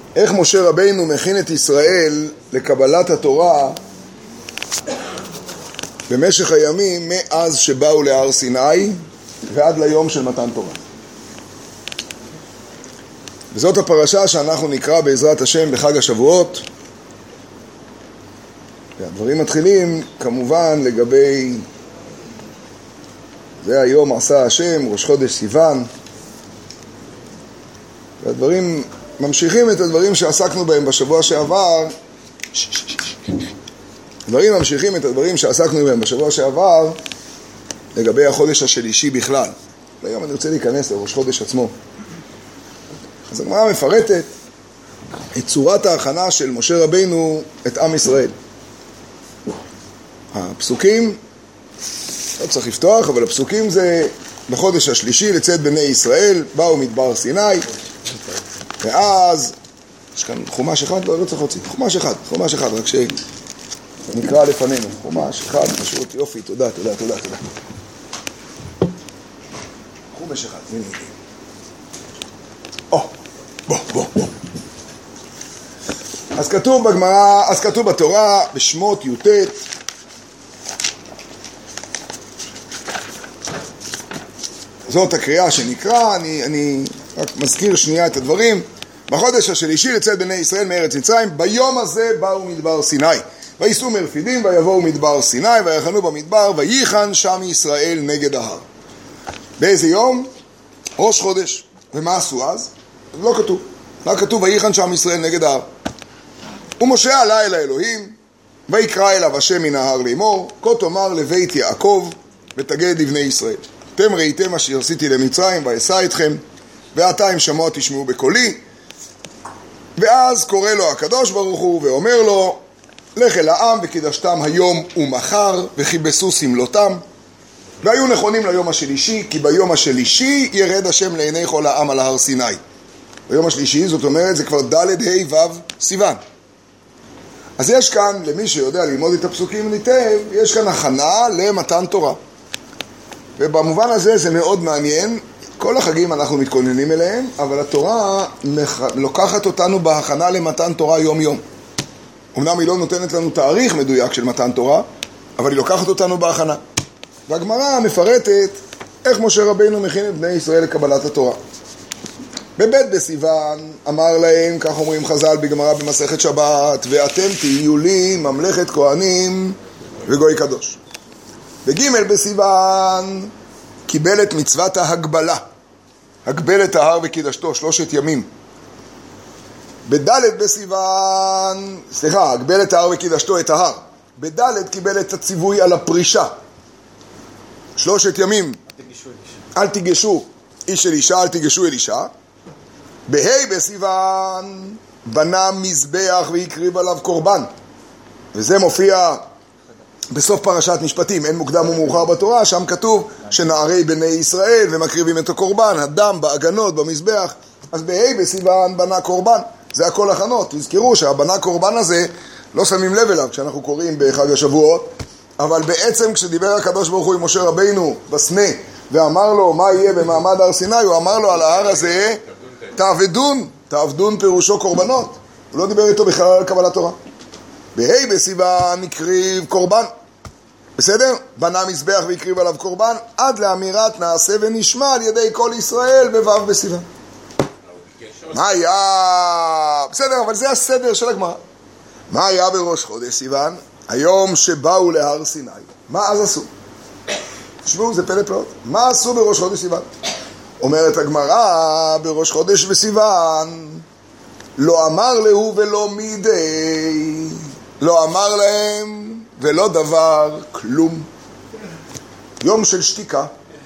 איך משה רבינו מכין את ישראל לקבלת התורה במשך הימים מאז שבאו להר סיני ועד ליום של מתן תורה. וזאת הפרשה שאנחנו נקרא בעזרת השם בחג השבועות. והדברים מתחילים כמובן לגבי זה היום עשה השם, ראש חודש סיוון, והדברים ממשיכים את הדברים שעסקנו בהם בשבוע שעבר. הדברים ממשיכים את הדברים שעסקנו בהם בשבוע שעבר לגבי החודש השלישי בכלל. היום אני רוצה להיכנס לראש חודש עצמו. אז הגמרא מפרטת את צורת ההכנה של משה רבינו את עם ישראל. הפסוקים, לא צריך לפתוח, אבל הפסוקים זה בחודש השלישי לצאת בני ישראל, באו מדבר סיני, ואז יש כאן חומש אחד, לא צריך להוציא, חומש אחד, רק שנקרא לפנינו, חומש אחד, פשוט יופי, תודה. חומש אחד, הנה. בוא. אז כתוב בתורה בשמות י"ט, זאת הקריאה שנקרא, אני רק מזכיר שנייה את הדברים. בחודש השלישי לצאת בני ישראל מארץ מצרים, ביום הזה באו מדבר סיני. וייסעו מרפידים ויבואו מדבר סיני ויחנו במדבר וייחן שם ישראל נגד ההר. באיזה יום? ראש חודש. ומה עשו אז? לא כתוב. רק כתוב וייחן שם ישראל נגד ההר. ומשה עלה אל האלוהים ויקרא אליו השם מן ההר לאמור, כה תאמר לבית יעקב ותגד לבני ישראל. אתם ראיתם אשר עשיתי למצרים ואשא אתכם, ועתה אם שמוע תשמעו בקולי. ואז קורא לו הקדוש ברוך הוא ואומר לו, לך אל העם וקידשתם היום ומחר וכיבסו סמלותם, והיו נכונים ליום השלישי, כי ביום השלישי ירד השם לעיני כל העם על הר סיני. ביום השלישי, זאת אומרת, זה כבר ד' ה' ו' סיוון. אז יש כאן, למי שיודע ללמוד את הפסוקים היטב, יש כאן הכנה למתן תורה. ובמובן הזה זה מאוד מעניין. כל החגים אנחנו מתכוננים אליהם, אבל התורה לוקחת אותנו בהכנה למתן תורה יום יום. אמנם היא לא נותנת לנו תאריך מדויק של מתן תורה, אבל היא לוקחת אותנו בהכנה. והגמרא מפרטת איך משה רבינו מכין את בני ישראל לקבלת התורה. בבית בסיוון אמר להם, כך אומרים חז"ל בגמרא במסכת שבת, ואתם תהיו לי ממלכת כהנים וגוי קדוש. בג' בסיוון קיבל את מצוות ההגבלה, הגבל את ההר וקידשתו 3 ימים. בד' בסיוון, הגבל את ההר וקידשתו את ההר. בד' קיבל את הציווי על הפרישה 3 ימים. אל תיגשו איש אל אישה, אל תיגשו אל אישה. בה' בסיוון בנה מזבח והקריב עליו קורבן, וזה מופיע בסוף פרשת משפטים, אין מוקדם ומאוחר בתורה, שם כתוב שנערי בני ישראל ומקריבים את הקורבן, הדם בעגנות, במזבח. אז בה' בסיוון בנה קורבן, זה הכל הכנות. תזכרו שהבנה קורבן הזה לא שמים לב אליו כשאנחנו קוראים בחג השבועות, אבל בעצם כשדיבר הקדוש ברוך הוא עם משה רבינו בסנה ואמר לו מה יהיה במעמד הר סיני, הוא אמר לו על ההר הזה תעבדון פירושו קורבנות. הוא לא דיבר איתו בכלל על קבלת תורה. בה' בסיוון הקריב קורבן, בסדר? בנה מזבח והקריב עליו קורבן, עד לאמירת נעשה ונשמע על ידי כל ישראל בו' בסיוון. מה היה? בסדר, אבל זה הסדר של הגמרא. מה היה בראש חודש סיוון? היום שבאו להר סיני. מה אז עשו? תשמעו, זה פלא פלאות. מה עשו בראש חודש סיוון? אומרת הגמרא, בראש חודש בסיוון לא אמר להו ולא מידי, לא אמר להם ולא דבר, כלום. יום של שתיקה.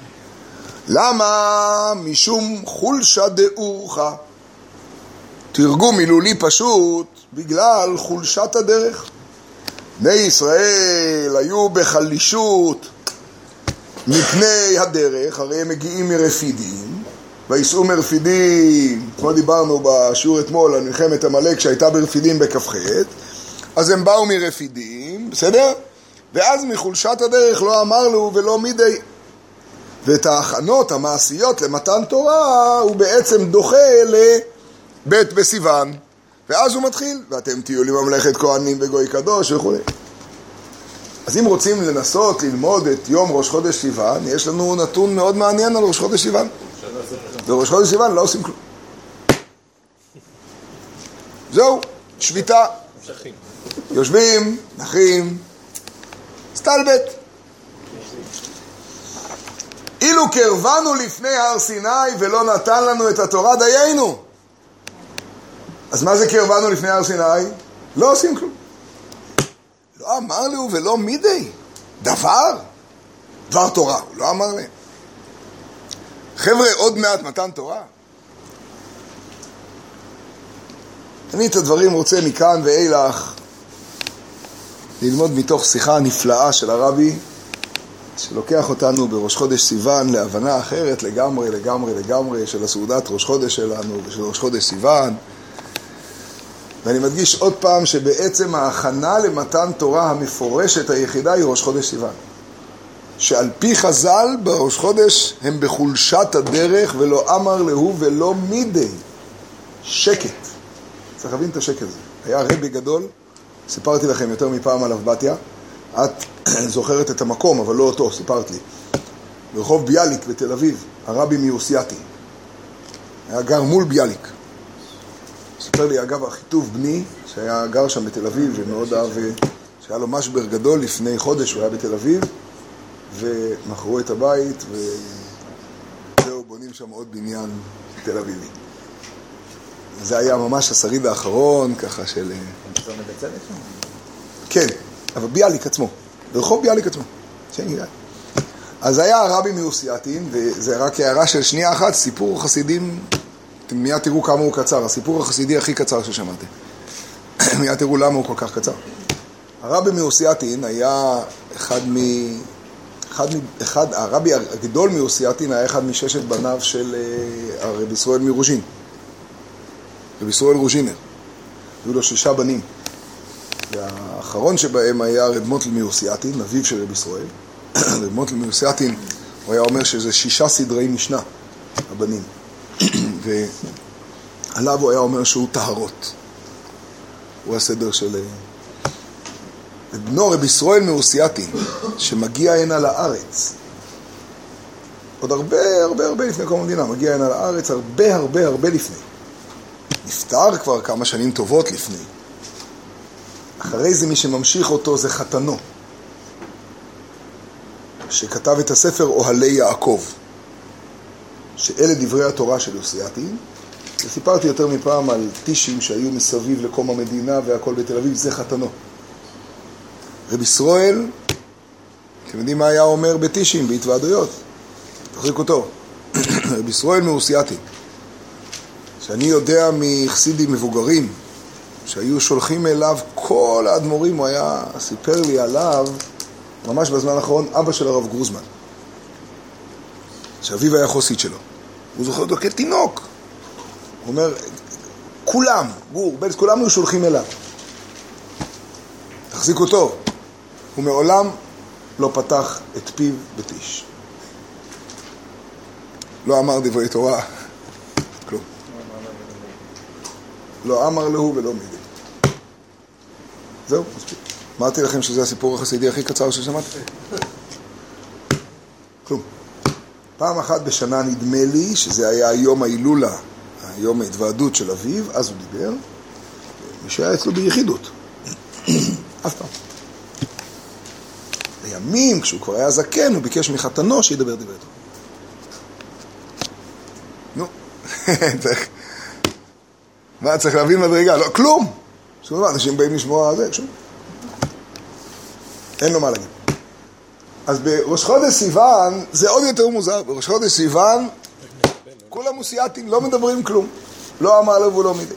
למה? משום חולשה דאורחה. תרגום מילולי פשוט, בגלל חולשת הדרך. בני ישראל היו בחלישות מפני הדרך, הרי הם מגיעים מרפידים, וייסעו מרפידים, כמו דיברנו בשיעור אתמול על מלחמת עמלק שהייתה ברפידים בכ"ח, אז הם באו מרפידים, בסדר? ואז מחולשת הדרך לא אמר לו ולא מידי. ואת ההכנות המעשיות למתן תורה הוא בעצם דוחה לבית בסיוון, ואז הוא מתחיל, ואתם תהיו לי ממלכת כהנים וגוי קדוש וכו'. אז אם רוצים לנסות ללמוד את יום ראש חודש סיוון, יש לנו נתון מאוד מעניין על ראש חודש סיוון. בראש חודש סיוון לא עושים כלום. זהו, שביתה. יושבים, נחים, סטלבט. אילו קרבנו לפני הר סיני ולא נתן לנו את התורה דיינו. אז מה זה קרבנו לפני הר סיני? לא עושים כלום. לא אמר לו ולא מידי. דבר תורה. הוא לא אמר להם. חבר'ה, עוד מעט מתן תורה. אני את הדברים רוצה מכאן ואילך ללמוד מתוך שיחה נפלאה של הרבי, שלוקח אותנו בראש חודש סיוון להבנה אחרת לגמרי של הסעודת ראש חודש שלנו ושל ראש חודש סיוון. ואני מדגיש עוד פעם שבעצם ההכנה למתן תורה המפורשת היחידה היא ראש חודש סיוון. שעל פי חז"ל בראש חודש הם בחולשת הדרך ולא אמר לו ולא מידי. שקט. צריך להבין את השקט הזה. היה רבי גדול, סיפרתי לכם יותר מפעם עליו בתיה. את זוכרת את המקום, אבל לא אותו, סיפרת לי. ברחוב ביאליק בתל אביב, הרבי מיוסייתי. היה גר מול ביאליק. סיפר לי אגב החיטוב בני, שהיה גר שם בתל אביב, ומאוד אהב, שהיה לו משבר גדול לפני חודש, הוא היה בתל אביב, ומכרו את הבית, וזהו, בונים שם עוד בניין תל אביבי. זה היה ממש השריד האחרון, ככה של... זה מבצלת שם? כן, אבל ביאליק עצמו, ברחוב ביאליק עצמו. אז היה הרבי מיוסייתין, וזה רק הערה של שנייה אחת, סיפור חסידים, אתם מיד תראו כמה הוא קצר, הסיפור החסידי הכי קצר ששמעתם. מיד תראו למה הוא כל כך קצר. הרבי מיוסייתין היה הרבי הגדול מיוסייתין היה אחד מששת בניו של הרבי ישראל מרוז'ין. רבי ישראל רוז'ינר. היו לו 6 בנים. והאחרון שבהם היה רב מוטל מיוסייתין, אביו של רבי ישראל. רב מוטל מיוסייתין, הוא היה אומר שזה 6 סדרי משנה, הבנים. ועליו הוא היה אומר שהוא טהרות. הוא הסדר של... ובנו רבי ישראל מיוסייתין, שמגיע הנה לארץ, עוד הרבה לפני קום המדינה, מגיע הנה לארץ הרבה לפני. נפטר כבר כמה שנים טובות לפני. אחרי זה מי שממשיך אותו זה חתנו, שכתב את הספר אוהלי יעקב, שאלה דברי התורה של יוסייתין. וסיפרתי יותר מפעם על טישים שהיו מסביב לקום המדינה והכל בתל אביב, זה חתנו. רבי ישראל, אתם יודעים מה היה אומר בטישים, בהתוועדויות? תחזיק אותו. רבי ישראל מיוסייתין, שאני יודע מחסידים מבוגרים, שהיו שולחים אליו כל האדמו"רים, הוא היה, סיפר לי עליו, ממש בזמן האחרון, אבא של הרב גרוזמן, שאביו היה חוסית שלו. הוא זוכר אותו כתינוק. הוא אומר, כולם, כולם היו שולחים אליו. תחזיק אותו. הוא מעולם לא פתח את פיו בטיש. לא אמר דברי תורה. כלום. לא אמר לו ולא מידי. זהו, מספיק. אמרתי לכם שזה הסיפור החסידי הכי קצר ששמעתי. כלום. פעם אחת בשנה נדמה לי שזה היה יום ההילולה, היום ההתוועדות של אביו, אז הוא דיבר, מי שהיה אצלו ביחידות. אף פעם. לימים, כשהוא כבר היה זקן, הוא ביקש מחתנו שידבר דברי תורה. נו, מה, צריך להבין מדרגה? לא, כלום! שום דבר, אנשים באים לשמוע על זה, שום. אין לו מה להגיד. אז בראש חודש סיוון, זה עוד יותר מוזר, בראש חודש סיוון, כולם מוסייתים, לא מדברים כלום. לא אמר לו ולא מידי.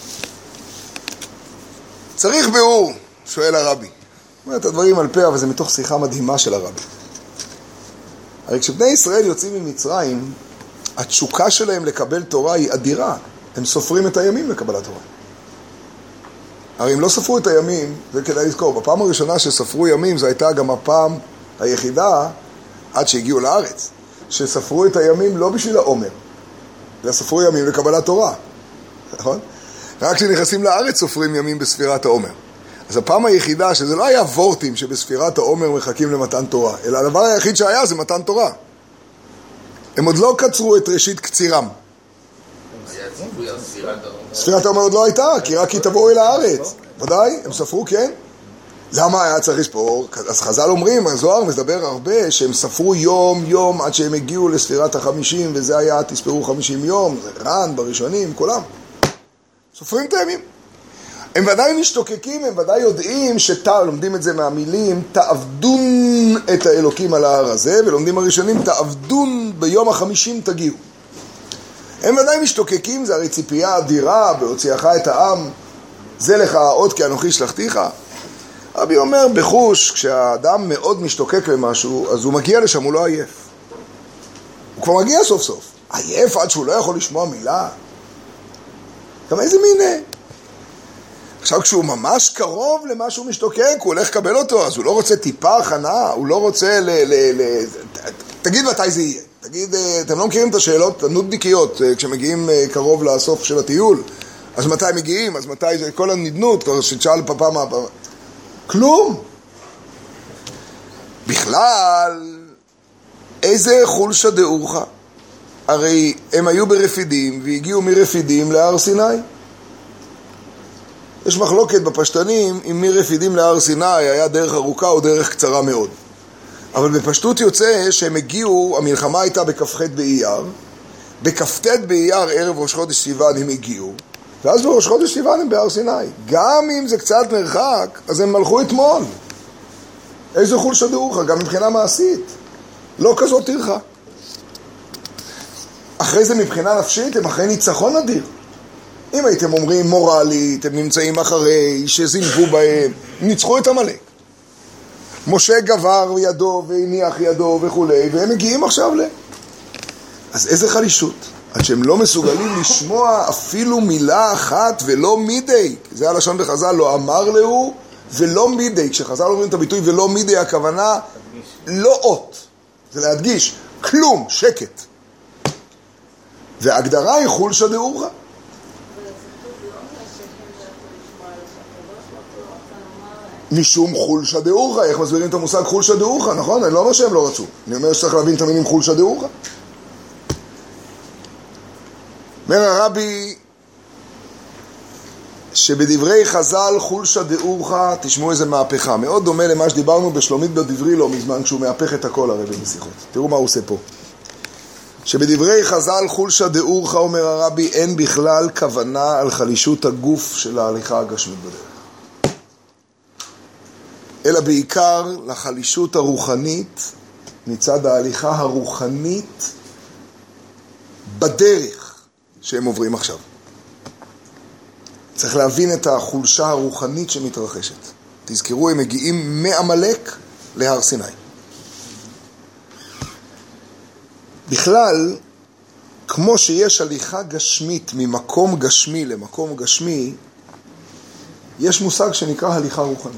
צריך ביאור, שואל הרבי. אומר את הדברים על פה, אבל זה מתוך שיחה מדהימה של הרבי. הרי כשבני ישראל יוצאים ממצרים, התשוקה שלהם לקבל תורה היא אדירה. הם סופרים את הימים לקבלת תורה. הרי אם לא ספרו את הימים, זה כדאי לזכור, בפעם הראשונה שספרו ימים, זו הייתה גם הפעם היחידה, עד שהגיעו לארץ, שספרו את הימים לא בשביל העומר, אלא ספרו ימים לקבלת תורה. נכון? רק כשנכנסים לארץ סופרים ימים בספירת העומר. אז הפעם היחידה שזה לא היה וורטים שבספירת העומר מחכים למתן תורה, אלא הדבר היחיד שהיה זה מתן תורה. הם עוד לא קצרו את ראשית קצירם. ספירת העומר עוד לא הייתה, כי רק היא תבואו אל הארץ. ודאי, הם ספרו, כן? למה היה צריך לספור? אז חז"ל אומרים, הזוהר מדבר הרבה, שהם ספרו יום עד שהם הגיעו לספירת ה-50, וזה היה, תספרו 50 יום, זה רן, בראשונים, כולם. סופרים את הימים. הם ודאי משתוקקים, הם ודאי יודעים לומדים את זה מהמילים, תעבדון את האלוקים על ההר הזה, ולומדים הראשונים, תעבדון ביום ה-50 תגיעו. הם ודאי משתוקקים, זה הרי ציפייה אדירה, בהוציאך את העם, זה לך עוד כי אנוכי שלחתיך. רבי אומר בחוש, כשהאדם מאוד משתוקק למשהו, אז הוא מגיע לשם, הוא לא עייף. הוא כבר מגיע סוף סוף. עייף עד שהוא לא יכול לשמוע מילה. גם איזה מין... עכשיו כשהוא ממש קרוב למה שהוא משתוקק, הוא הולך לקבל אותו, אז הוא לא רוצה טיפה הכנה, הוא לא רוצה תגיד מתי זה יהיה. תגיד, אתם לא מכירים את השאלות הנודניקיות, כשמגיעים קרוב לסוף של הטיול, אז מתי מגיעים, אז מתי זה, כל הנדנות, כבר שתשאל פעם מה... כלום. בכלל, איזה חולשה דאורך? הרי הם היו ברפידים והגיעו מרפידים להר סיני. יש מחלוקת בפשטנים אם מרפידים להר סיני היה דרך ארוכה או דרך קצרה מאוד. אבל בפשטות יוצא שהם הגיעו, המלחמה הייתה בכ"ח באייר, בכ"ט באייר ערב ראש חודש סיוון הם הגיעו, ואז בראש חודש סיוון הם בהר סיני. גם אם זה קצת מרחק, אז הם מלכו אתמול. איזה חולשה דאורך, גם מבחינה מעשית. לא כזאת טרחה. אחרי זה מבחינה נפשית, הם אחרי ניצחון אדיר. אם הייתם אומרים מורלית, הם נמצאים אחרי, שזינבו בהם, ניצחו את עמלק. משה גבר ידו והניח ידו וכו', והם מגיעים עכשיו אז איזה חלישות? עד שהם לא מסוגלים לשמוע אפילו מילה אחת ולא מידי. זה הלשון בחז"ל, לא אמר לו ולא מידי. כשחז"ל אומרים את הביטוי ולא מידי, הכוונה לא אות. זה להדגיש, כלום, שקט. וההגדרה היא חולשה דאורך. משום חולשה דאורך. איך מסבירים את המושג חולשה דאורך? נכון? אני לא אומר שהם לא רצו. אני אומר שצריך להבין את המילים חולשה דאורך. אומר הרבי שבדברי חז"ל חולשה דאורך, תשמעו איזה מהפכה. מאוד דומה למה שדיברנו בשלומית בדברי לא מזמן, כשהוא מהפך את הכל הרבי בשיחות. תראו מה הוא עושה פה. שבדברי חז"ל חולשה דאורך, אומר הרבי, אין בכלל כוונה על חלישות הגוף של ההליכה הגשמית בדרך. אלא בעיקר לחלישות הרוחנית, מצד ההליכה הרוחנית בדרך שהם עוברים עכשיו. צריך להבין את החולשה הרוחנית שמתרחשת. תזכרו, הם מגיעים מעמלק להר סיני. בכלל, כמו שיש הליכה גשמית ממקום גשמי למקום גשמי, יש מושג שנקרא הליכה רוחנית.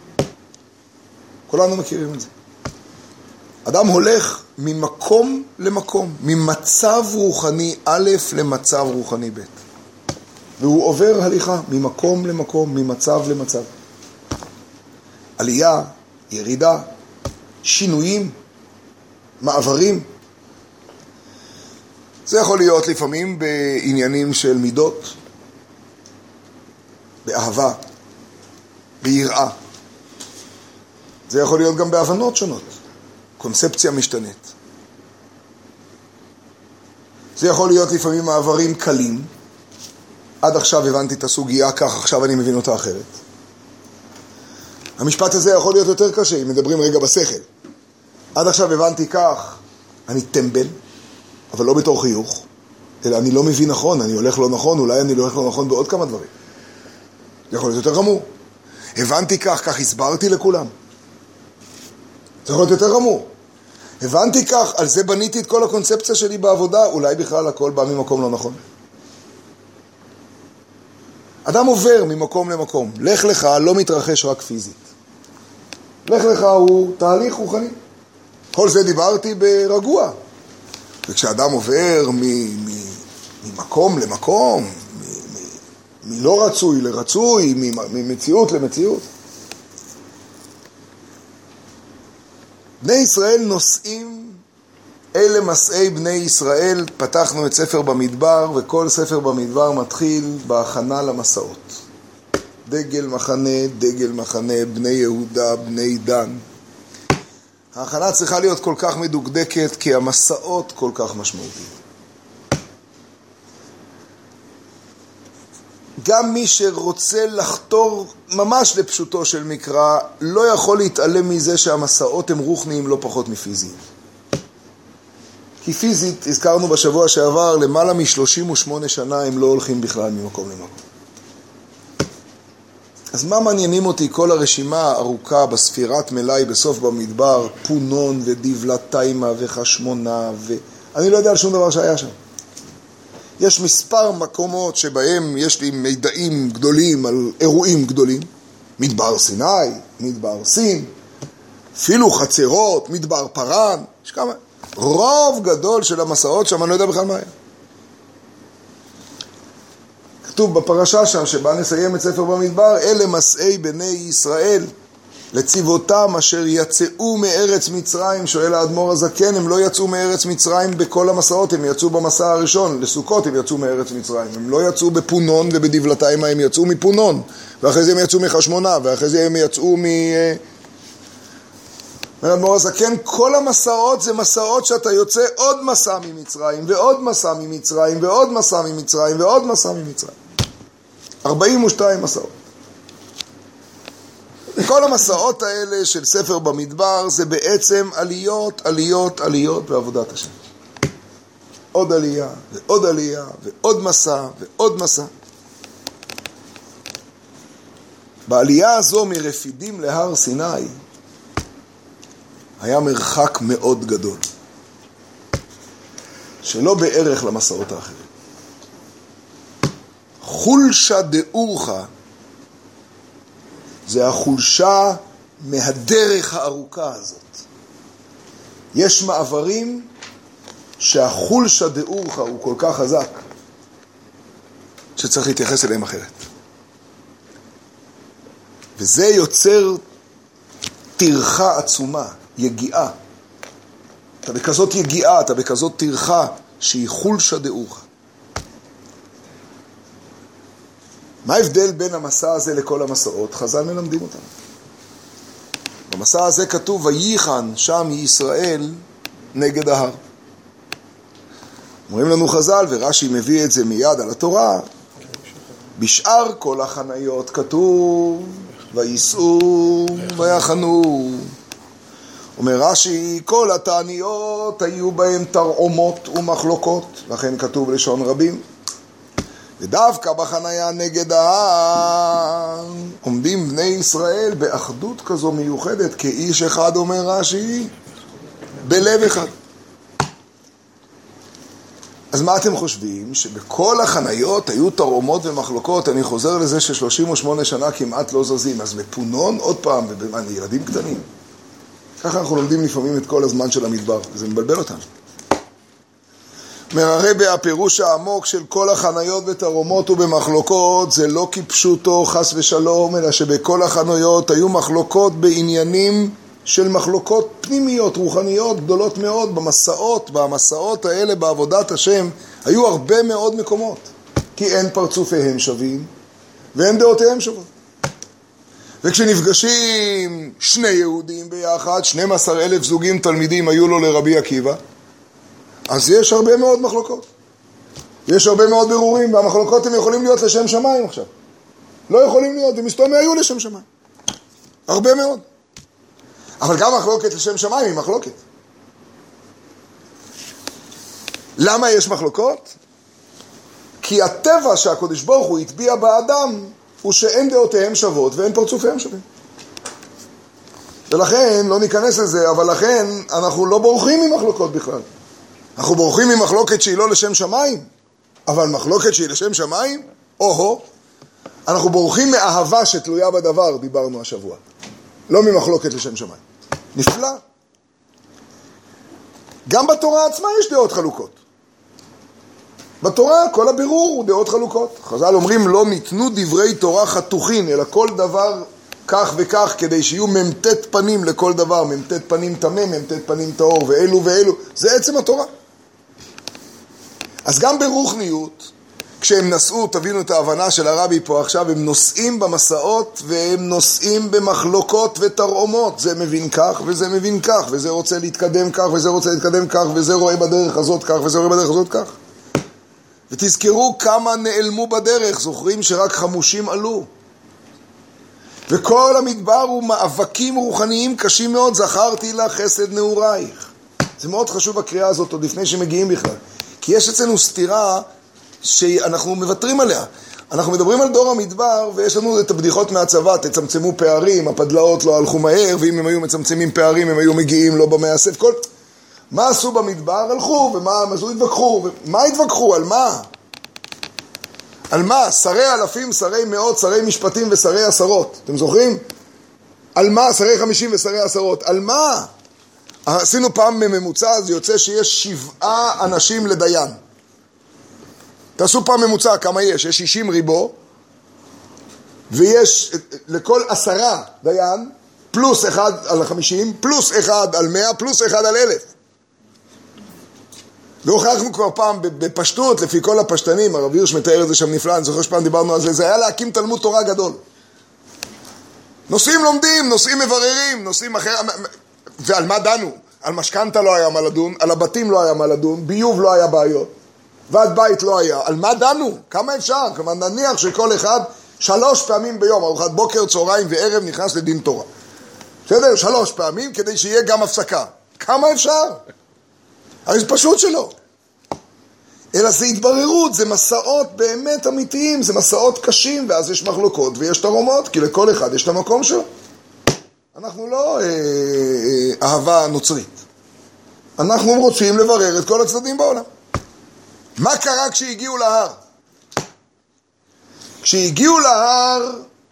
כולנו מכירים את זה. אדם הולך ממקום למקום, ממצב רוחני א' למצב רוחני ב'. והוא עובר הליכה ממקום למקום, ממצב למצב. עלייה, ירידה, שינויים, מעברים. זה יכול להיות לפעמים בעניינים של מידות, באהבה, ביראה. זה יכול להיות גם בהבנות שונות, קונספציה משתנית. זה יכול להיות לפעמים מעברים קלים. עד עכשיו הבנתי את הסוגיה כך, עכשיו אני מבין אותה אחרת. המשפט הזה יכול להיות יותר קשה, אם מדברים רגע בשכל. עד עכשיו הבנתי כך, אני טמבל, אבל לא בתור חיוך, אלא אני לא מבין נכון, אני הולך לא נכון, אולי אני הולך לא נכון בעוד כמה דברים. זה יכול להיות יותר חמור. הבנתי כך, כך הסברתי לכולם. זה יכול להיות יותר חמור. הבנתי כך, על זה בניתי את כל הקונספציה שלי בעבודה, אולי בכלל הכל בא ממקום לא נכון. אדם עובר ממקום למקום. לך לך לא מתרחש רק פיזית. לך לך הוא תהליך רוחני. כל זה דיברתי ברגוע. וכשאדם עובר ממקום למקום, מלא רצוי לרצוי, ממציאות למציאות. בני ישראל נושאים, אלה מסעי בני ישראל. פתחנו את ספר במדבר, וכל ספר במדבר מתחיל בהכנה למסעות. דגל מחנה, בני יהודה, בני דן. ההכנה צריכה להיות כל כך מדוקדקת, כי המסעות כל כך משמעותיים. גם מי שרוצה לחתור ממש לפשוטו של מקרא, לא יכול להתעלם מזה שהמסעות הם רוחניים לא פחות מפיזיים. כי פיזית, הזכרנו בשבוע שעבר, למעלה מ-38 שנה הם לא הולכים בכלל ממקום למקום. אז מה מעניינים אותי כל הרשימה הארוכה בספירת מלאי בסוף במדבר, פונון ודיבלתיימה וחשמונה, אני לא יודע על שום דבר שהיה שם. יש מספר מקומות שבהם יש לי מידעים גדולים על אירועים גדולים. מדבר סיני, מדבר סין, אפילו חצרות, מדבר פרן, יש כמה. רוב גדול של המסעות שם, אני לא יודע בכלל מה היה. כתוב בפרשה שם, שבה נסיים את ספר במדבר, אלה מסעי בני ישראל, לצבאותם אשר יצאו מארץ מצרים. שואל האדמו"ר הזקן, הם לא יצאו מארץ מצרים בכל המסעות, הם יצאו במסע הראשון, לסוכות הם יצאו מארץ מצרים, הם לא יצאו בפונון ובדבלתיים, הם יצאו מפונון, ואחרי זה הם יצאו מחשמונה, ואחרי זה הם יצאו האדמו"ר הזקן, כל המסעות זה מסעות שאתה יוצא עוד מסע ממצרים, ועוד מסע ממצרים, ועוד מסע ממצרים, ועוד מסע ממצרים. 42 מסעות. כל המסעות האלה של ספר במדבר זה בעצם עליות בעבודת השם. עוד עלייה ועוד עלייה ועוד מסע ועוד מסע. בעלייה הזו מרפידים להר סיני היה מרחק מאוד גדול, שלא בערך למסעות האחרים. חולשה דאורחה זה החולשה מהדרך הארוכה הזאת. יש מעברים שהחולשה דאורחה הוא כל כך חזק שצריך להתייחס אליהם אחרת. וזה יוצר תרחה עצומה, יגיעה. אתה בכזאת יגיעה, אתה בכזאת תרחה שהיא חולשה דאורחה. מה ההבדל בין המסע הזה לכל המסעות? חז"ל מלמדים אותנו. במסע הזה כתוב, וייחן שם ישראל נגד ההר. אומרים לנו חז"ל, ורש"י מביא את זה מיד על התורה, בשאר כל החניות כתוב, וייסעו ויחנו. אומר רש"י, כל התעניות היו בהם תרעומות ומחלוקות, לכן כתוב לשון רבים. ודווקא בחניה נגד ההר עומדים בני ישראל באחדות כזו מיוחדת, כאיש אחד, אומר רש"י, בלב אחד. אז מה אתם חושבים? שבכל החניות היו תרעומות ומחלוקות? אני חוזר לזה ש38 שנה כמעט לא זזים, אז בפונון עוד פעם, ילדים קטנים. ככה אנחנו לומדים לפעמים את כל הזמן של המדבר, וזה מבלבל אותנו. הרבי, הפירוש העמוק של כל החניות ותרעומות ובמחלוקות זה לא כפשוטו חס ושלום, אלא שבכל החניות היו מחלוקות בעניינים של מחלוקות פנימיות, רוחניות גדולות מאוד. במסעות האלה בעבודת השם היו הרבה מאוד מקומות, כי אין פרצופיהם שווים ואין דעותיהם שוות. וכשנפגשים שני יהודים ביחד, 12,000 זוגים תלמידים היו לו לרבי עקיבא, אז יש הרבה מאוד מחלוקות. יש הרבה מאוד ברורים, והמחלוקות הם יכולים להיות לשם שמיים עכשיו. לא יכולים להיות, ומסתום היו לשם שמיים. הרבה מאוד. אבל גם מחלוקת לשם שמיים היא מחלוקת. למה יש מחלוקות? כי הטבע שהקדוש ברוך הוא הטביע באדם הוא שאין דעותיהם שוות ואין פרצופיהם שווים. ולכן, לא ניכנס לזה, אבל לכן אנחנו לא בורחים ממחלוקות בכלל. אנחנו בורחים ממחלוקת שהיא לא לשם שמיים, אבל מחלוקת שהיא לשם שמיים, אנחנו בורחים מאהבה שתלויה בדבר, דיברנו השבוע. לא ממחלוקת לשם שמיים. נפלא. גם בתורה עצמה יש דעות חלוקות. בתורה כל הבירור הוא דעות חלוקות. חז"ל אומרים לא ניתנו דברי תורה חתוכין, אלא כל דבר כך וכך, כדי שיהיו ממתת פנים לכל דבר, ממתת פנים תמה, ממתת פנים טהור, ואלו ואלו, זה עצם התורה. אז גם ברוחניות, כשהם נסעו, תבינו את ההבנה של הרבי פה עכשיו, הם נוסעים במסעות והם נוסעים במחלוקות ותרעומות. זה מבין כך וזה מבין כך, וזה רוצה להתקדם כך וזה רוצה להתקדם כך, וזה רואה בדרך הזאת כך וזה רואה בדרך הזאת כך. ותזכרו כמה נעלמו בדרך, זוכרים שרק 50 עלו. וכל המדבר הוא מאבקים רוחניים קשים מאוד, זכרתי לך חסד נעורייך. זה מאוד חשוב הקריאה הזאת עוד לפני שמגיעים בכלל. כי יש אצלנו סתירה שאנחנו מוותרים עליה. אנחנו מדברים על דור המדבר, ויש לנו את הבדיחות מהצבא, תצמצמו פערים, הפדלאות לא הלכו מהר, ואם הם היו מצמצמים פערים, הם היו מגיעים לא במאסף. מה עשו במדבר? הלכו, ומה הם עשו? התווכחו. מה התווכחו? על מה? על מה? שרי אלפים, שרי מאות, שרי משפטים ושרי עשרות. אתם זוכרים? על מה? שרי 50 ושרי עשרות. על מה? עשינו פעם ממוצע, אז יוצא שיש 7 אנשים לדיין. תעשו פעם ממוצע, כמה יש? יש 60 ריבו, ויש לכל 10 דיין, פלוס 1 על 50, פלוס 1 על 100, פלוס 1 על 1,000. והוכחנו כבר פעם בפשטות, לפי כל הפשטנים, הרב הירש מתאר את זה שם נפלא, אני זוכר שפעם דיברנו על זה, זה היה להקים תלמוד תורה גדול. נושאים לומדים, נושאים מבררים, נושאים אחר, ועל מה דנו? על משכנתה לא היה מה לדון, על הבתים לא היה מה לדון, ביוב לא היה בעיות, ועד בית לא היה. על מה דנו? כמה אפשר? כלומר נניח שכל אחד 3 פעמים ביום, ארוחת בוקר, צהריים וערב נכנס לדין תורה. בסדר? 3 פעמים כדי שיהיה גם הפסקה. כמה אפשר? הרי זה פשוט שלא. אלא זה התבררות, זה מסעות באמת אמיתיים, זה מסעות קשים, ואז יש מחלוקות ויש תרומות, כי לכל אחד יש את המקום שלו. אנחנו לא אהבה נוצרית. אנחנו רוצים לברר את כל הצדדים בעולם. מה קרה כשהגיעו להר? כשהגיעו להר,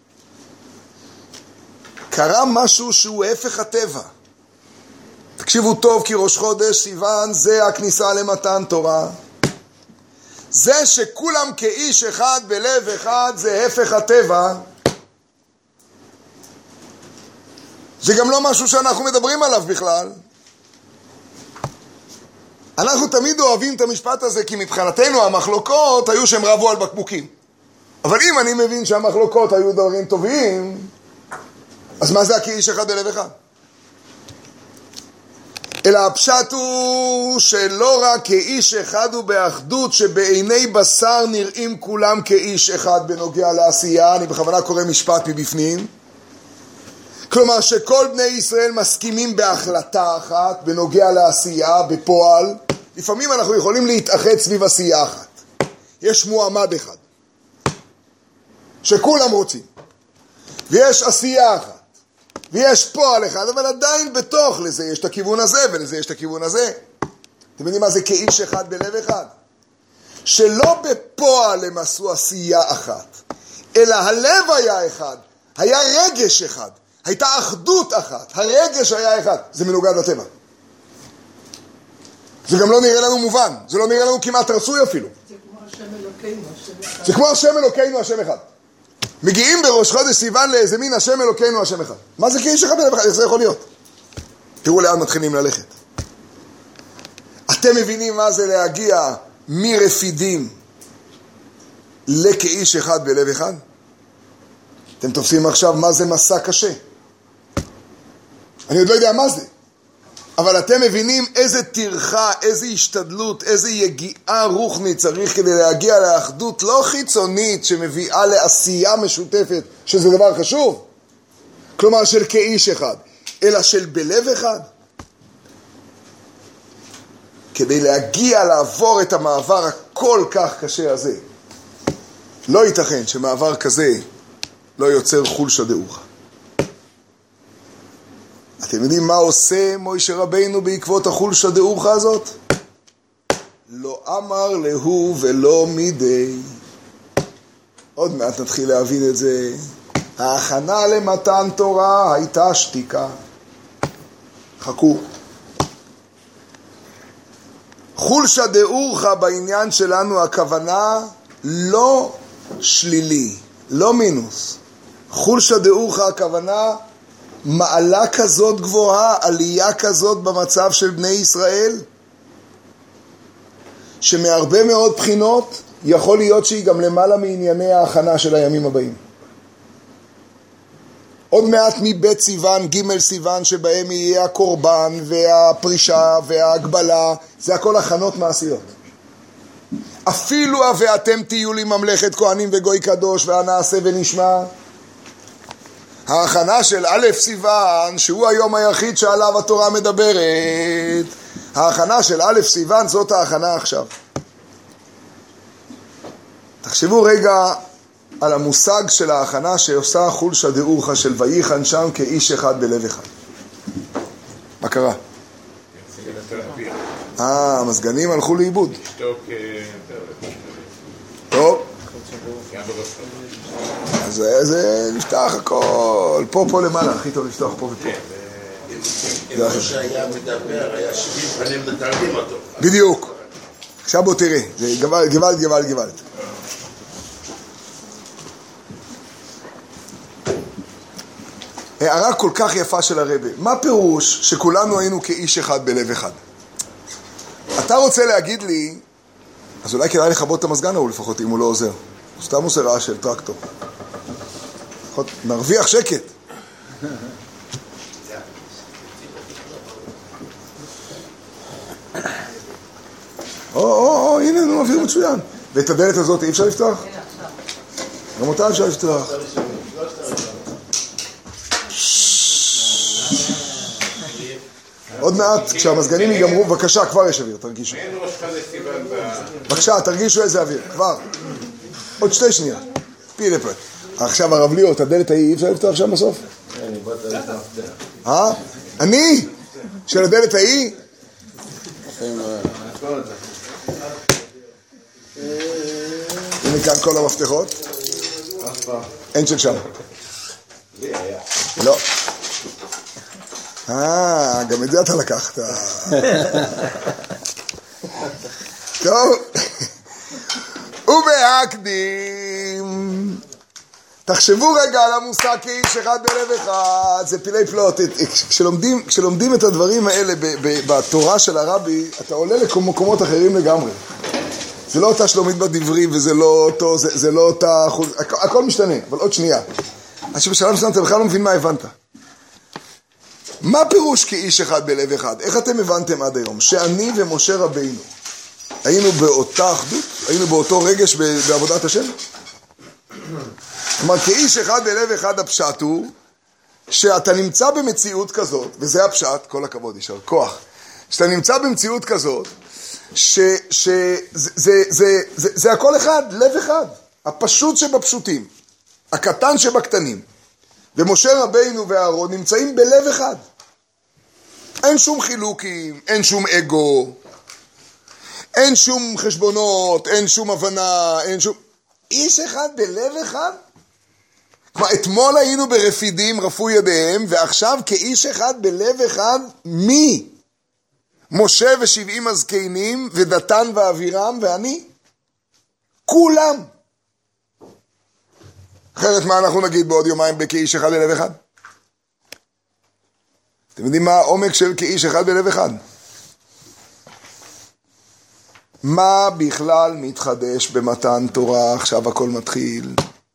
קרה משהו שהוא הפך הטבע. תקשיבו טוב, כי ראש חודש סיוון זה הכניסה למתן תורה. זה שכולם כאיש אחד בלב אחד זה הפך הטבע. זה גם לא משהו שאנחנו מדברים עליו בכלל. אנחנו תמיד אוהבים את המשפט הזה, כי מבחינתנו המחלוקות היו שהם רבו על בקבוקים. אבל אם אני מבין שהמחלוקות היו דברים טובים, אז מה זה כאיש אחד בלב אחד? אלא הפשט הוא שלא רק כאיש אחד הוא באחדות, שבעיני בשר נראים כולם כאיש אחד בנוגע לעשייה. אני בכוונה קורא משפט מבפנים. כלומר שכל בני ישראל מסכימים בהחלטה אחת בנוגע לעשייה, בפועל. לפעמים אנחנו יכולים להתאחד סביב עשייה אחת. יש מועמד אחד שכולם רוצים, ויש עשייה אחת, ויש פועל אחד, אבל עדיין בתוך לזה יש את הכיוון הזה, ולזה יש את הכיוון הזה. אתם יודעים מה זה כאיש אחד בלב אחד? שלא בפועל הם עשו עשייה אחת, אלא הלב היה אחד, היה רגש אחד, הייתה אחדות אחת, הרגש היה אחד. זה מנוגד לטבע. זה גם לא נראה לנו מובן, זה לא נראה לנו כמעט רצוי אפילו. זה כמו השם אלוקינו, השם אחד. זה כמו השם אלוקינו, השם אחד. מגיעים בראש חודש סיוון לאיזה מין השם אלוקינו, השם אחד. מה זה כאיש אחד בלב אחד? איך זה יכול להיות? תראו לאן מתחילים ללכת. אתם מבינים מה זה להגיע מרפידים לכאיש אחד בלב אחד? אתם תופסים עכשיו מה זה מסע קשה. אני עוד לא יודע מה זה. אבל אתם מבינים איזה תרחה, איזה השתדלות, איזה יגיעה רוחנית צריך כדי להגיע לאחדות לא חיצונית שמביאה לעשייה משותפת, שזה דבר חשוב. כלומר של כאיש אחד, אלא של בלב אחד. כדי להגיע לעבור את המעבר הכל כך קשה הזה. לא ייתכן שמעבר כזה לא יוצר חולשה דעוכה. אתם יודעים מה עושה מוישה רבינו בעקבות החולשה דעוכה הזאת? לא אמר להו ולא מידי. עוד מעט נתחיל להבין את זה. ההכנה למתן תורה הייתה שתיקה. חכו. חולשה דאורחה בעניין שלנו הכוונה לא שלילי, לא מינוס. חולשה דאורחה הכוונה מעלה כזאת גבוהה, עלייה כזאת במצב של בני ישראל, שמהרבה מאוד בחינות יכול להיות שהיא גם למעלה מענייני ההכנה של הימים הבאים. עוד מעט מבית סיוון, ג' סיוון, שבהם יהיה הקורבן והפרישה וההגבלה, זה הכל הכנות מעשיות. אפילו ואתם תהיו לי ממלכת כהנים וגוי קדוש והנעשה ונשמע, ההכנה של א' סיוון, שהוא היום היחיד שעליו התורה מדברת, ההכנה של א' סיוון זאת ההכנה עכשיו. תחשבו רגע על המושג של ההכנה שעושה חולשה דאורחה של וייחן שם כאיש אחד בלב אחד. מה קרה? המזגנים הלכו לאיבוד. טוב. אז זה נפתח הכל. פה למעלה, הכי טוב לפתוח פה ופה. אם משה היה מדבר, היה 70 פנים לתרגם אותו. בדיוק. עכשיו בוא תראה, זה גוואלד. הערה כל כך יפה של הרבי. מה פירוש שכולנו היינו כאיש אחד בלב אחד? אתה רוצה להגיד לי, אז אולי כדאי לכבות את המזגן ההוא לפחות, אם הוא לא עוזר. סתם עושה רעש של טרקטור. נרוויח שקט. הנה, נו, אוויר מצוין. ואת הדלת הזאת אי אפשר לפתוח? גם אותה אפשר לפתוח. עוד מעט, כשהמזגנים ייגמרו, בבקשה, כבר יש אוויר, תרגישו. בבקשה, תרגישו איזה אוויר, כבר. עוד 2 שניות. פי לפרט. עכשיו הרב ליאור, את הדלת ההיא, אי אפשר לפתוח שם בסוף? אני באת לפתוח. אני? של הדלת ההיא? הנה כאן כל המפתחות. אין של שם. לא. גם את זה אתה לקחת. טוב. ובהקדים, תחשבו רגע על המושג כאיש אחד בלב אחד, זה פילי פלוט. כשלומדים את הדברים האלה בתורה של הרבי, אתה עולה למקומות אחרים לגמרי. זה לא אותה שלומית בדברים, וזה לא אותו, זה לא אותה, הכל משתנה, אבל עוד שנייה. אז שבשלב מסוים אתה בכלל לא מבין מה הבנת. מה פירוש כאיש אחד בלב אחד? איך אתם הבנתם עד היום? שאני ומשה רבינו היינו באותה אחדות? היינו באותו רגש בעבודת השם? כלומר, כאיש אחד בלב אחד הפשט הוא שאתה נמצא במציאות כזאת, וזה הפשט, כל הכבוד, יישר כוח, שאתה נמצא במציאות כזאת, שזה הכל אחד, לב אחד, הפשוט שבפשוטים, הקטן שבקטנים, ומשה רבינו ואהרון נמצאים בלב אחד. אין שום חילוקים, אין שום אגו, אין שום חשבונות, אין שום הבנה, אין שום... איש אחד בלב אחד? כלומר, אתמול היינו ברפידים, רפו ידיהם, ועכשיו כאיש אחד בלב אחד, מי? משה ו70 הזקנים, ודתן ואבירם, ואני? כולם. אחרת מה אנחנו נגיד בעוד יומיים כאיש אחד בלב אחד? אתם יודעים מה העומק של כאיש אחד בלב אחד? מה בכלל מתחדש במתן תורה? עכשיו הכל מתחיל.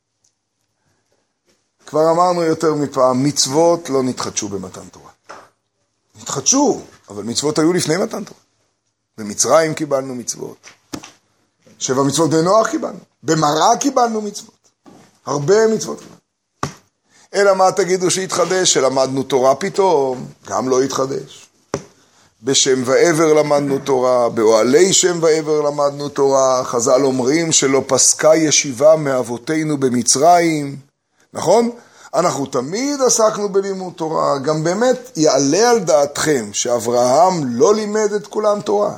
כבר אמרנו יותר מפעם, מצוות לא נתחדשו במתן תורה. נתחדשו, אבל מצוות היו לפני מתן תורה. במצרים קיבלנו מצוות. 7 מצוות בנוח קיבלנו. במראה קיבלנו מצוות. הרבה מצוות קיבלנו. אלא מה תגידו שהתחדש? שלמדנו תורה פתאום, גם לא התחדש. בשם ועבר למדנו תורה, באוהלי שם ועבר למדנו תורה, חז"ל אומרים שלא פסקה ישיבה מאבותינו במצרים, נכון? אנחנו תמיד עסקנו בלימוד תורה, גם באמת יעלה על דעתכם שאברהם לא לימד את כולם תורה.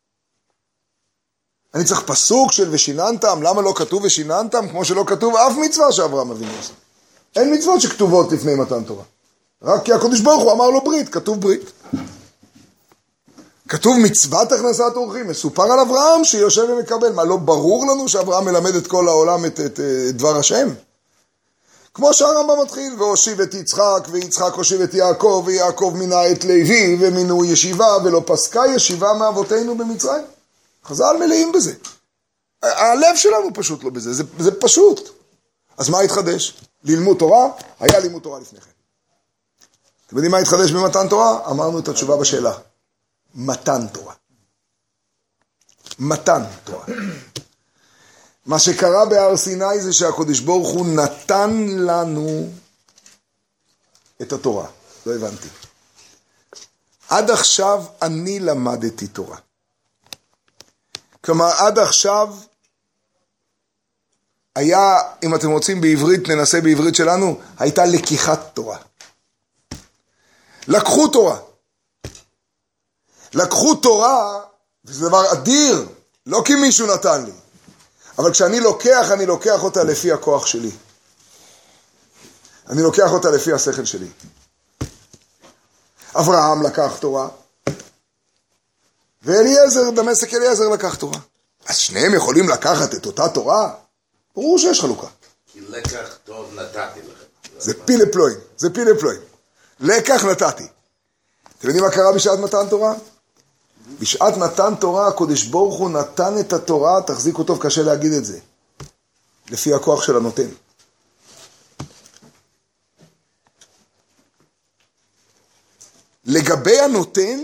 אני צריך פסוק של ושיננתם, למה לא כתוב ושיננתם? כמו שלא כתוב אף מצווה שאברהם אבינו עושה. אין מצוות שכתובות לפני מתן תורה. רק כי הקדוש ברוך הוא אמר לו ברית, כתוב ברית. כתוב מצוות הכנסת אורחים, מסופר על אברהם שיושב ומקבל. מה, לא ברור לנו שאברהם מלמד את כל העולם את דבר השם? כמו שהרמב"ם מתחיל, והושיב את יצחק, ויצחק הושיב את יעקב, ויעקב מינה את לוי, ומינו ישיבה, ולא פסקה ישיבה מאבותינו במצרים. חז"ל מלאים בזה. הלב שלנו פשוט לא בזה, זה פשוט. אז מה התחדש? ללמוד תורה? היה לימוד תורה לפני כן. אתם יודעים מה התחדש במתן תורה? אמרנו את התשובה בשאלה. מתן תורה. מתן תורה. מה שקרה בהר סיני זה שהקדוש ברוך הוא נתן לנו את התורה. לא הבנתי. עד עכשיו אני למדתי תורה. כלומר, עד עכשיו היה, אם אתם רוצים בעברית, ננסה בעברית שלנו, הייתה לקיחת תורה. לקחו תורה. לקחו תורה, וזה דבר אדיר, לא כי מישהו נתן לי. אבל כשאני לוקח, אני לוקח אותה לפי הכוח שלי. אני לוקח אותה לפי השכל שלי. אברהם לקח תורה, ואליעזר, דמשק אליעזר לקח תורה. אז שניהם יכולים לקחת את אותה תורה? ברור שיש חלוקה. כי לקח טוב נתתי לכם. זה פילה פלואים, זה פילה פלואים. לקח נתתי. אתם יודעים מה קרה בשעת מתן תורה? בשעת מתן תורה, הקדוש ברוך הוא נתן את התורה, תחזיקו טוב, קשה להגיד את זה. לפי הכוח של הנותן. לגבי הנותן,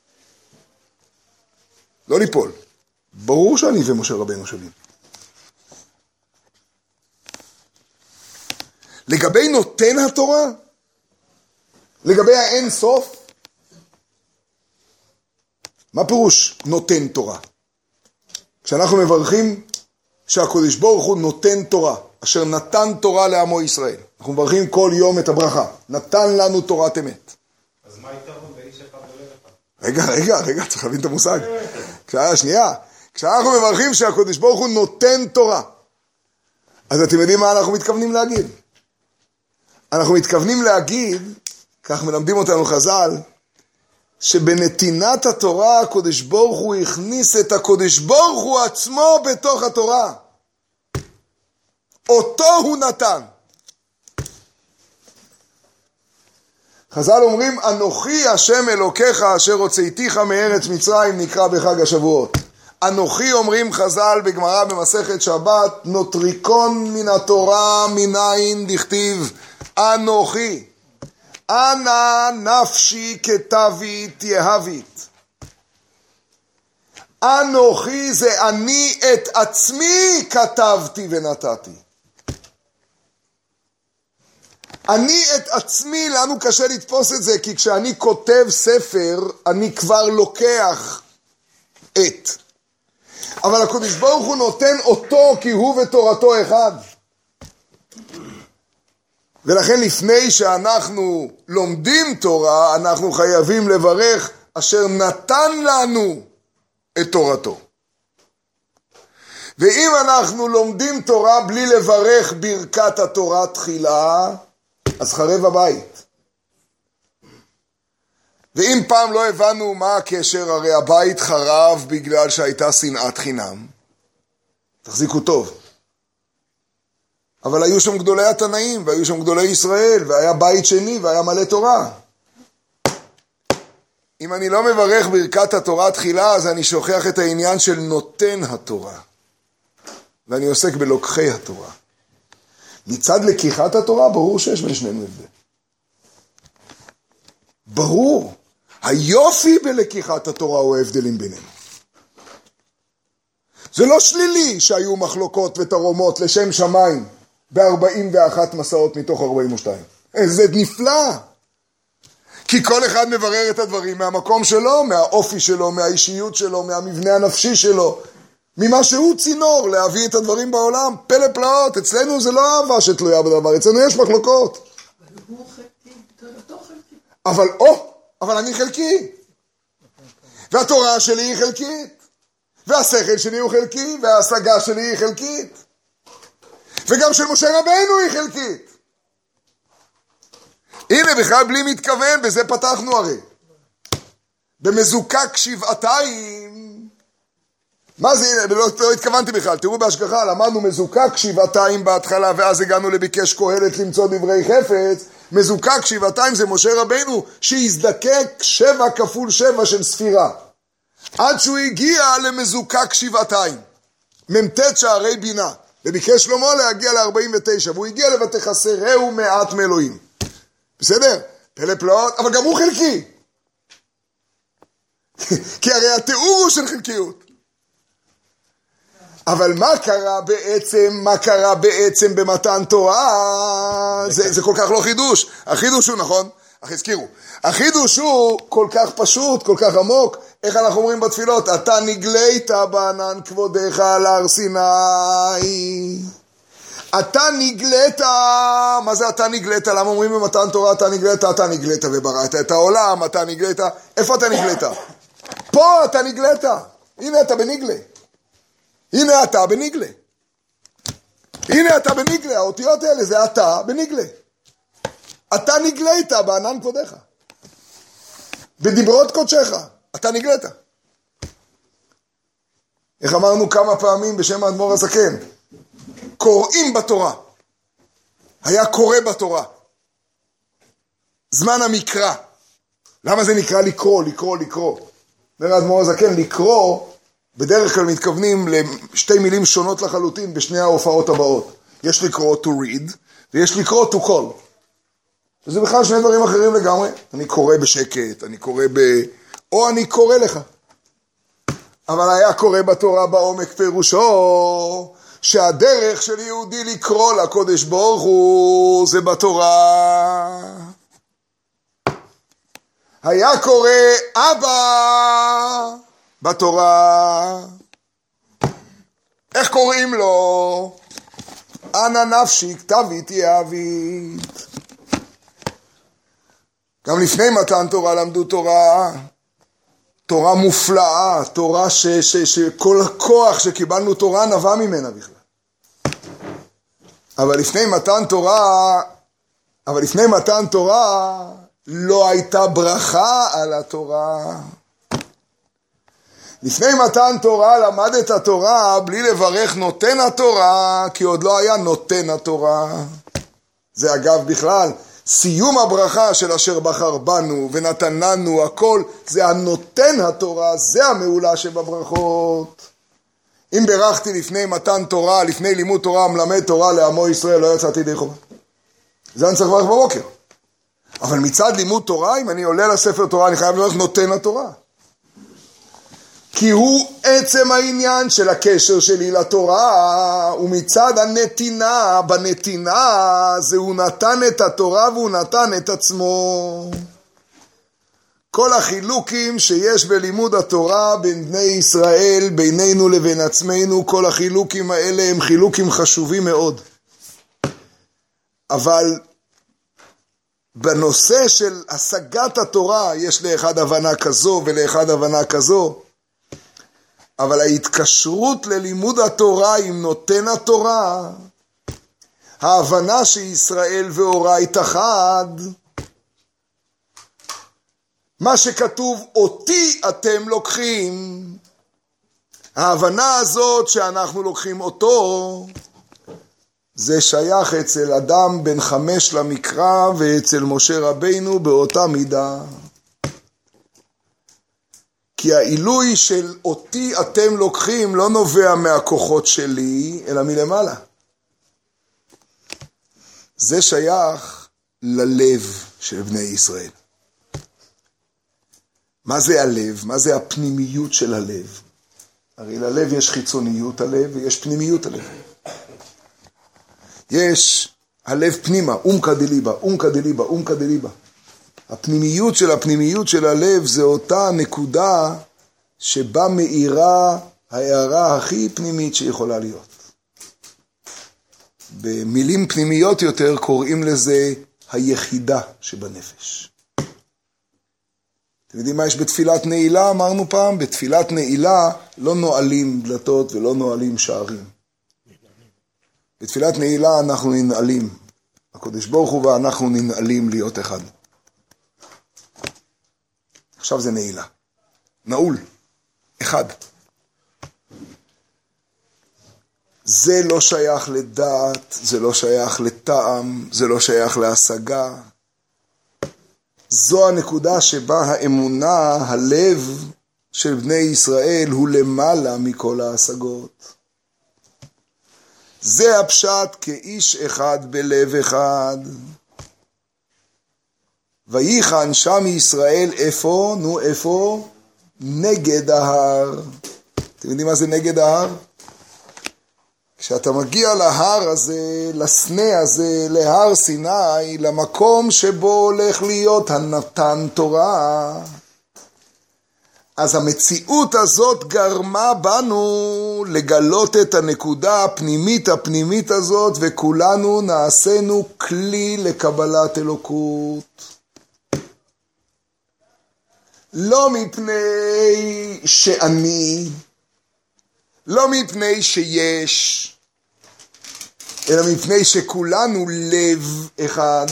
לא ליפול. ברור שאני ומשה רבנו שווים. לגבי נותן התורה, לגבי האין סוף, מה פירוש נותן תורה? כשאנחנו מברכים שהקדוש ברוך הוא נותן תורה, אשר נתן תורה לעמו ישראל. אנחנו מברכים כל יום את הברכה. נתן לנו תורת אמת. אז מה יתרון באיש אחד ולב אחד? רגע, צריך להבין את המושג. שנייה, כשאנחנו מברכים שהקדוש ברוך הוא נותן תורה, אז אתם יודעים מה אנחנו מתכוונים להגיד? אנחנו מתכוונים להגיד, כך מלמדים אותנו חז"ל, שבנתינת התורה הקדוש ברוך הוא הכניס את הקדוש ברוך הוא עצמו בתוך התורה. אותו הוא נתן. חז"ל אומרים, אנוכי השם אלוקיך אשר הוצאתיך מארץ מצרים, נקרא בחג השבועות. אנוכי, אומרים חז"ל בגמרא במסכת שבת, נוטריקון מן התורה מנין דכתיב אנוכי. אנא נפשי כתבית יהבית. אנוכי זה אני את עצמי כתבתי ונתתי. אני את עצמי, לנו קשה לתפוס את זה, כי כשאני כותב ספר, אני כבר לוקח את. אבל הקדוש ברוך הוא נותן אותו, כי הוא ותורתו אחד. ולכן לפני שאנחנו לומדים תורה, אנחנו חייבים לברך אשר נתן לנו את תורתו. ואם אנחנו לומדים תורה בלי לברך ברכת התורה תחילה, אז חרב הבית. ואם פעם לא הבנו מה הקשר, הרי הבית חרב בגלל שהייתה שנאת חינם. תחזיקו טוב. אבל היו שם גדולי התנאים, והיו שם גדולי ישראל, והיה בית שני, והיה מלא תורה. אם אני לא מברך ברכת התורה תחילה, אז אני שוכח את העניין של נותן התורה. ואני עוסק בלוקחי התורה. מצד לקיחת התורה, ברור שיש בין שנינו הבדל. ברור. היופי בלקיחת התורה הוא ההבדלים בינינו. זה לא שלילי שהיו מחלוקות ותרומות לשם שמיים ב-41 מסעות מתוך 42. זה נפלא. כי כל אחד מברר את הדברים מהמקום שלו, מהאופי שלו, מהאישיות שלו, מהמבנה הנפשי שלו, ממה שהוא צינור להביא את הדברים בעולם. פלא פלאות, אצלנו זה לא אהבה שתלויה בדבר, אצלנו יש מחלוקות. הוא חלקי, תורתו חלקי. אבל אני חלקי. והתורה שלי היא חלקית. והשכל שלי הוא חלקי, וההשגה שלי היא חלקית. וגם של משה רבנו היא חלקית. הנה בכלל בלי מתכוון, בזה פתחנו הרי. במזוקק שבעתיים, מה זה, לא התכוונתי בכלל, תראו בהשגחה, למדנו מזוקק שבעתיים בהתחלה, ואז הגענו לביקש קהלת למצוא דברי חפץ. מזוקק שבעתיים זה משה רבינו, שהזדקק 7 כפול 7 של ספירה, עד שהוא הגיע למזוקק שבעתיים, ממתת שערי בינה, וביקש שלמה להגיע ל-49, והוא הגיע לבתחסרהו מעט מאלוהים. בסדר? פלא פלאות, אבל גם הוא חלקי. כי הרי התיאור הוא של חלקיות. אבל מה קרה בעצם במתן תורה? זה כל כך לא חידוש. החידוש הוא נכון, אך הזכירו. החידוש הוא כל כך פשוט, כל כך עמוק. איך אנחנו אומרים בתפילות? אתה נגלית בענן כבודך על הר סיני. אתה נגלית. מה זה אתה נגלית? למה אומרים במתן תורה אתה נגלית? אתה נגלית ובראת את העולם, אתה נגלית. איפה אתה נגלית? פה אתה נגלית. הנה אתה בנגלה. הנה אתה בנגלה. הנה אתה בנגלה. האותיות האלה זה אתה בנגלה. אתה נגלית בענן כבודך. בדברות קודשך. אתה נגלית. איך אמרנו כמה פעמים בשם האדמו"ר הזקן? קוראים בתורה. היה קורא בתורה. זמן המקרא. למה זה נקרא לקרוא? אומר האדמו"ר הזקן, לקרוא, בדרך כלל מתכוונים לשתי מילים שונות לחלוטין בשני ההופעות הבאות. יש לקרוא to read, ויש לקרוא to call. וזה בכלל שני דברים אחרים לגמרי. אני קורא בשקט, או אני קורא לך. אבל היה קורא בתורה בעומק פירושו, שהדרך של יהודי לקרוא לקודש ברוך הוא, זה בתורה. היה קורא אבא בתורה. איך קוראים לו? אנא נפשי כתב איתי אהבית. גם לפני מתן תורה למדו תורה מופלאה, תורה שכל הכוח שקיבלנו תורה נבע ממנה בכלל. אבל לפני מתן תורה לא הייתה ברכה על התורה. לפני מתן תורה למד את התורה בלי לברך נותן התורה, כי עוד לא היה נותן התורה. זה אגב בכלל, סיום הברכה של אשר בחר בנו ונתן לנו הכל, זה הנותן התורה, זה המעולה שבברכות. אם ברכתי לפני מתן תורה, לפני לימוד תורה, מלמד תורה לעמו ישראל, לא יצאתי ידי חובה. זה אני צריך לברך בבוקר. אבל מצד לימוד תורה, אם אני עולה לספר תורה, אני חייב לברך נותן התורה. כי הוא עצם העניין של הקשר שלי לתורה, ומצד הנתינה, בנתינה זה הוא נתן את התורה והוא נתן את עצמו. כל החילוקים שיש בלימוד התורה בין בני ישראל, בינינו לבין עצמנו, כל החילוקים האלה הם חילוקים חשובים מאוד. אבל בנושא של השגת התורה יש לאחד הבנה כזו ולאחד הבנה כזו, אבל ההתקשרות ללימוד התורה עם נותן התורה, ההבנה שישראל ואורייתא אחד, מה שכתוב אותי אתם לוקחים, ההבנה הזאת שאנחנו לוקחים אותו, זה שייך אצל אדם בן 5 למקרא ואצל משה רבינו באותה מידה. כי העילוי של אותי אתם לוקחים לא נובע מהכוחות שלי, אלא מלמעלה. זה שייך ללב של בני ישראל. מה זה הלב? מה זה הפנימיות של הלב? הרי ללב יש חיצוניות הלב ויש פנימיות הלב. יש הלב פנימה, אומקא דליבה, אומקא דליבה, אומקא דליבה. הפנימיות של הלב זה אותה נקודה שבה מאירה ההערה הכי פנימית שיכולה להיות. במילים פנימיות יותר קוראים לזה היחידה שבנפש. אתם יודעים מה יש בתפילת נעילה? אמרנו פעם, בתפילת נעילה לא נועלים דלתות ולא נועלים שערים. בתפילת נעילה אנחנו ננעלים. הקדוש ברוך הוא ואנחנו ננעלים להיות אחד. עכשיו זה נעילה. נעול, אחד. זה לא שייך לדעת, זה לא שייך לטעם, זה לא שייך להשגה. זו הנקודה שבה האמונה, הלב של בני ישראל הוא למעלה מכל ההשגות. זה הפשט כאיש אחד בלב אחד. ויחן שם ישראל איפה? איפה? נגד ההר. אתם יודעים מה זה נגד ההר? כשאתה מגיע להר הזה, לסנה הזה, להר סיני, למקום שבו הולך להיות הנתן תורה, אז המציאות הזאת גרמה בנו לגלות את הנקודה הפנימית הזאת, וכולנו נעשינו כלי לקבלת אלוקות. לא מפני שאני, לא מפני שיש, אלא מפני שכולנו לב אחד.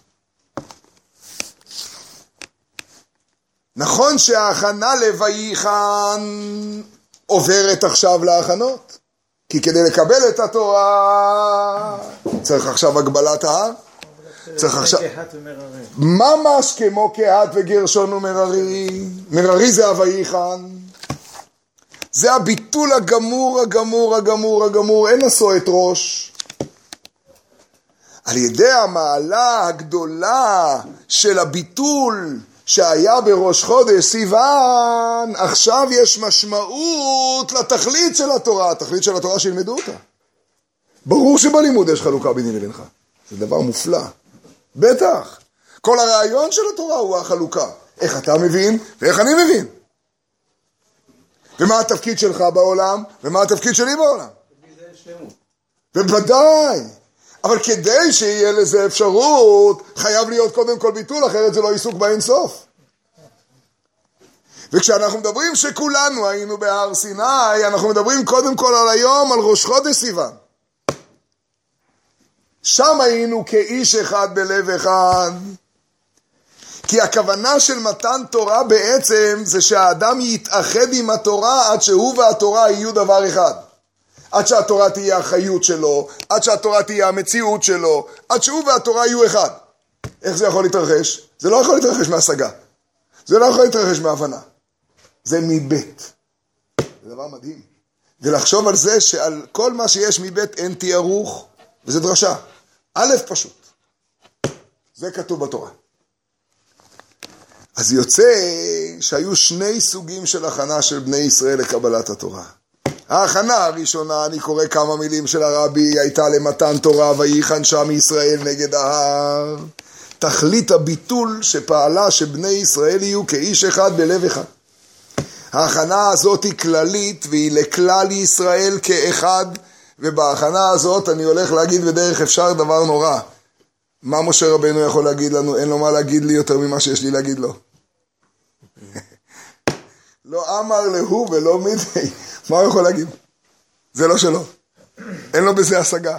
נכון שההכנה לויחן עוברת עכשיו להכנות, כי כדי לקבל את התורה צריך עכשיו הגבלת ההר, צריך עכשיו ממש כמו קהת וגרשון ומררי. מררי זה הויחן, זה הביטול הגמור, אין עשו את ראש. על ידי המעלה הגדולה של הביטול שהיה בראש חודש סיוון, עכשיו יש משמעות לתכלית של התורה, התכלית של התורה שילמדו אותה. ברור שבלימוד יש חלוקה ביני לבינך, זה דבר מופלא, בטח. כל הרעיון של התורה הוא החלוקה, איך אתה מבין ואיך אני מבין. ומה התפקיד שלך בעולם, ומה התפקיד שלי בעולם. ובוודאי, אבל כדי שיהיה לזה אפשרות, חייב להיות קודם כל ביטול, אחרת זה לא עיסוק באין סוף. וכשאנחנו מדברים שכולנו היינו בהר סיני, אנחנו מדברים קודם כל על היום, על ראש חודש סיוון. שם היינו כאיש אחד בלב אחד. כי הכוונה של מתן תורה בעצם זה שהאדם יתאחד עם התורה עד שהוא והתורה יהיו דבר אחד. עד שהתורה תהיה החיות שלו, עד שהתורה תהיה המציאות שלו, עד שהוא והתורה יהיו אחד. איך זה יכול להתרחש? זה לא יכול להתרחש מהשגה. זה לא יכול להתרחש מהבנה. זה מבית. זה דבר מדהים. ולחשוב על זה שעל כל מה שיש מבית אין תיארוך, וזה דרשה. א' פשוט. זה כתוב בתורה. אז יוצא שהיו שני סוגים של הכנה של בני ישראל לקבלת התורה. ההכנה הראשונה, אני קורא כמה מילים של הרבי, הייתה למתן תורה ויחן שם ישראל נגד ההר. תכלית הביטול שפעלה שבני ישראל יהיו כאיש אחד בלב אחד. ההכנה הזאת היא כללית והיא לכלל ישראל כאחד, ובהכנה הזאת אני הולך להגיד בדרך אפשר דבר נורא. מה משה רבנו יכול להגיד לנו? אין לו מה להגיד לי יותר ממה שיש לי להגיד לו. לא אמר להוא ולא מידי. מה הוא יכול להגיד? זה לא שלו. אין לו בזה השגה.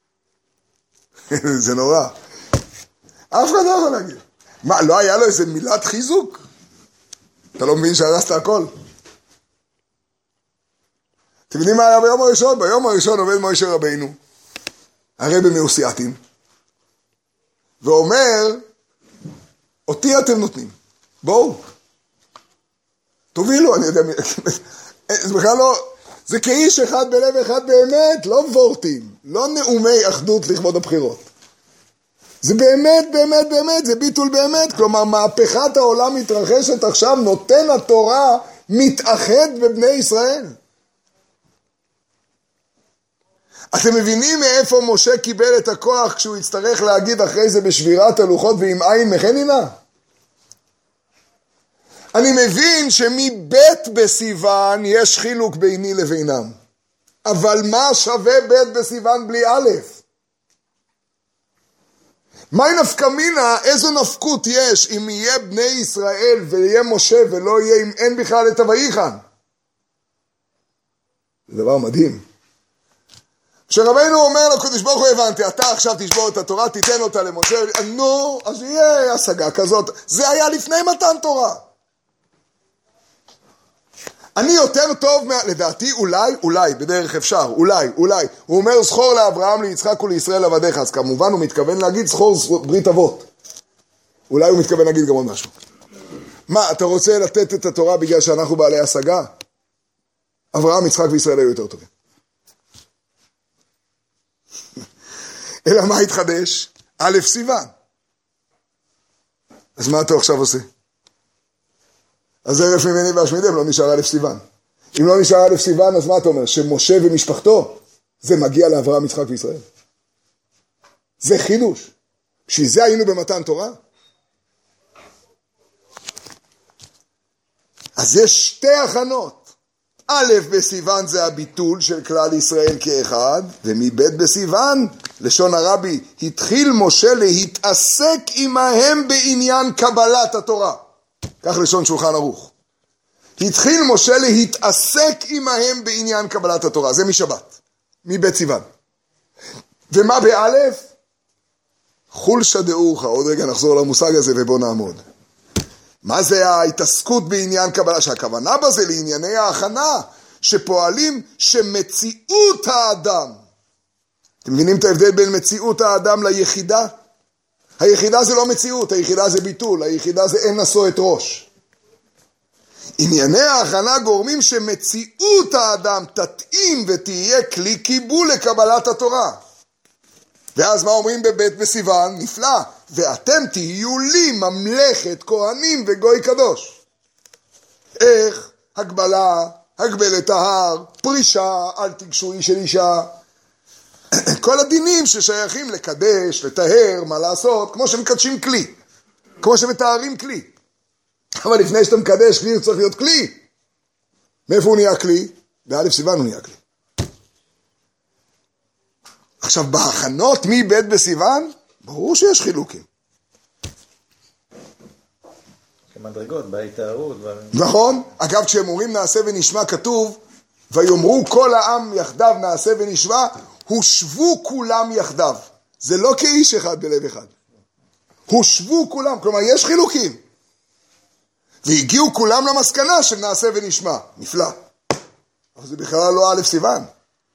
זה נורא. אף אחד לא יכול להגיד. מה, לא היה לו איזה מילת חיזוק? אתה לא מבין שהרסת הכל? אתם יודעים מה היה ביום הראשון? ביום הראשון עומד משה רבנו, הרבי מאוסייתים, ואומר, אותי אתם נותנים. בואו. תובילו, אני יודע, זה בכלל לא, זה כאיש אחד בלב אחד באמת, לא וורטים, לא נאומי אחדות לכבוד הבחירות. זה באמת, באמת, באמת, זה ביטול באמת, כלומר, מהפכת העולם מתרחשת עכשיו, נותן התורה מתאחד בבני ישראל. אתם מבינים מאיפה משה קיבל את הכוח כשהוא יצטרך להגיד אחרי זה בשבירת הלוחות ועם עין מחנינה? אני מבין שמבית בסיוון יש חילוק ביני לבינם. אבל מה שווה בית בסיוון בלי א'? מהי נפקא מינה? איזו נפקות יש אם יהיה בני ישראל ויהיה משה ולא יהיה אם אין בכלל את הויחן? זה דבר מדהים. שרבנו אומר לקדוש ברוך הוא, הבנתי, אתה עכשיו תשבור את התורה, תיתן אותה למשה, נו, אז יהיה השגה כזאת. זה היה לפני מתן תורה. אני יותר טוב, לדעתי אולי, בדרך אפשר, אולי. הוא אומר זכור לאברהם, ליצחק ולישראל עבדיך, אז כמובן הוא מתכוון להגיד זכור ברית אבות. אולי הוא מתכוון להגיד גם עוד משהו. מה, אתה רוצה לתת את התורה בגלל שאנחנו בעלי השגה? אברהם, יצחק וישראל היו יותר טובים. אלא מה התחדש? א' סיוון. אז מה אתה עכשיו עושה? אז ערף ממני והשמידם לא נשאר א' סיוון. אם לא נשאר א' סיוון, אז מה אתה אומר? שמשה ומשפחתו, זה מגיע לאברהם, יצחק וישראל. זה חידוש. בשביל זה היינו במתן תורה. אז יש שתי הכנות. א' בסיוון זה הביטול של כלל ישראל כאחד, ומב' בסיוון, לשון הרבי, התחיל משה להתעסק עמהם בעניין קבלת התורה. כך לשון שולחן ערוך. התחיל משה להתעסק עמהם בעניין קבלת התורה. זה משבת, מבית סיוון. ומה באלף? חולשה דאורך. עוד רגע נחזור למושג הזה ובוא נעמוד. מה זה ההתעסקות בעניין קבלה? שהכוונה בזה לענייני ההכנה שפועלים שמציאות האדם. אתם מבינים את ההבדל בין מציאות האדם ליחידה? היחידה זה לא מציאות, היחידה זה ביטול, היחידה זה אין נשוא את ראש. ענייני ההכנה גורמים שמציאות האדם תתאים ותהיה כלי קיבול לקבלת התורה. ואז מה אומרים בבית בסיוון? נפלא. ואתם תהיו לי ממלכת כהנים וגוי קדוש. איך? הגבלה, הגבלת ההר, פרישה, אל תגשו איש אל אישה. כל הדינים ששייכים לקדש, לטהר, מה לעשות, כמו שמקדשים כלי, כמו שמתארים כלי. אבל לפני שאתה מקדש כלי, הוא צריך להיות כלי. מאיפה הוא נהיה כלי? באלף סיוון הוא נהיה כלי. עכשיו, בהכנות מבית בסיוון, ברור שיש חילוקים. כמדרגות, בהתארות. נכון. אגב, כשהם אומרים נעשה ונשמע, כתוב, ויאמרו כל העם יחדיו נעשה ונשמע, הושבו כולם יחדיו. זה לא כאיש אחד בלב אחד. הושבו כולם, כלומר יש חילוקים. והגיעו כולם למסקנה של נעשה ונשמע. נפלא. אבל זה בכלל לא א' סיוון.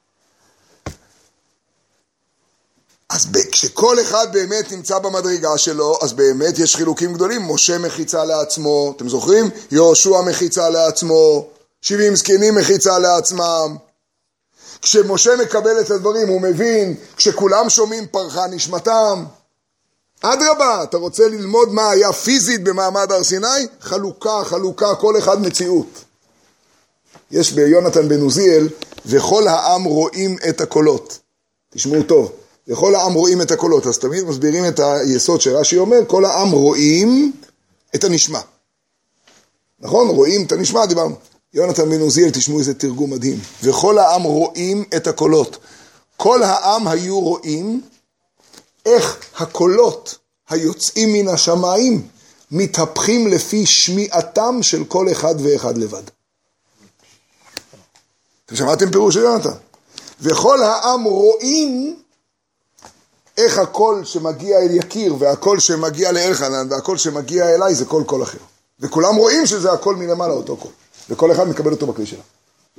אז כשכל אחד באמת נמצא במדרגה שלו, אז באמת יש חילוקים גדולים. משה מחיצה לעצמו, אתם זוכרים? יהושע מחיצה לעצמו, 70 זקנים מחיצה לעצמם. כשמשה מקבל את הדברים, הוא מבין, כשכולם שומעים פרחה נשמתם. אדרבה, אתה רוצה ללמוד מה היה פיזית במעמד הר סיני? חלוקה, כל אחד מציאות. יש ביונתן בן עוזיאל, וכל העם רואים את הקולות. תשמעו טוב. וכל העם רואים את הקולות, אז תמיד מסבירים את היסוד שרש"י אומר, כל העם רואים את הנשמע. נכון? רואים את הנשמע, דיברנו. יונתן בן עוזיאל, תשמעו איזה תרגום מדהים. וכל העם רואים את הקולות. כל העם היו רואים איך הקולות היוצאים מן השמיים מתהפכים לפי שמיעתם של כל אחד ואחד לבד. אתם שמעתם פירוש של יונתן? וכל העם רואים איך הקול שמגיע אל יקיר, והקול שמגיע לאלחנן, והקול שמגיע אליי, זה קול אחר. וכולם רואים שזה הקול מלמעלה, אותו קול. וכל אחד מקבל אותו בכלי שלו.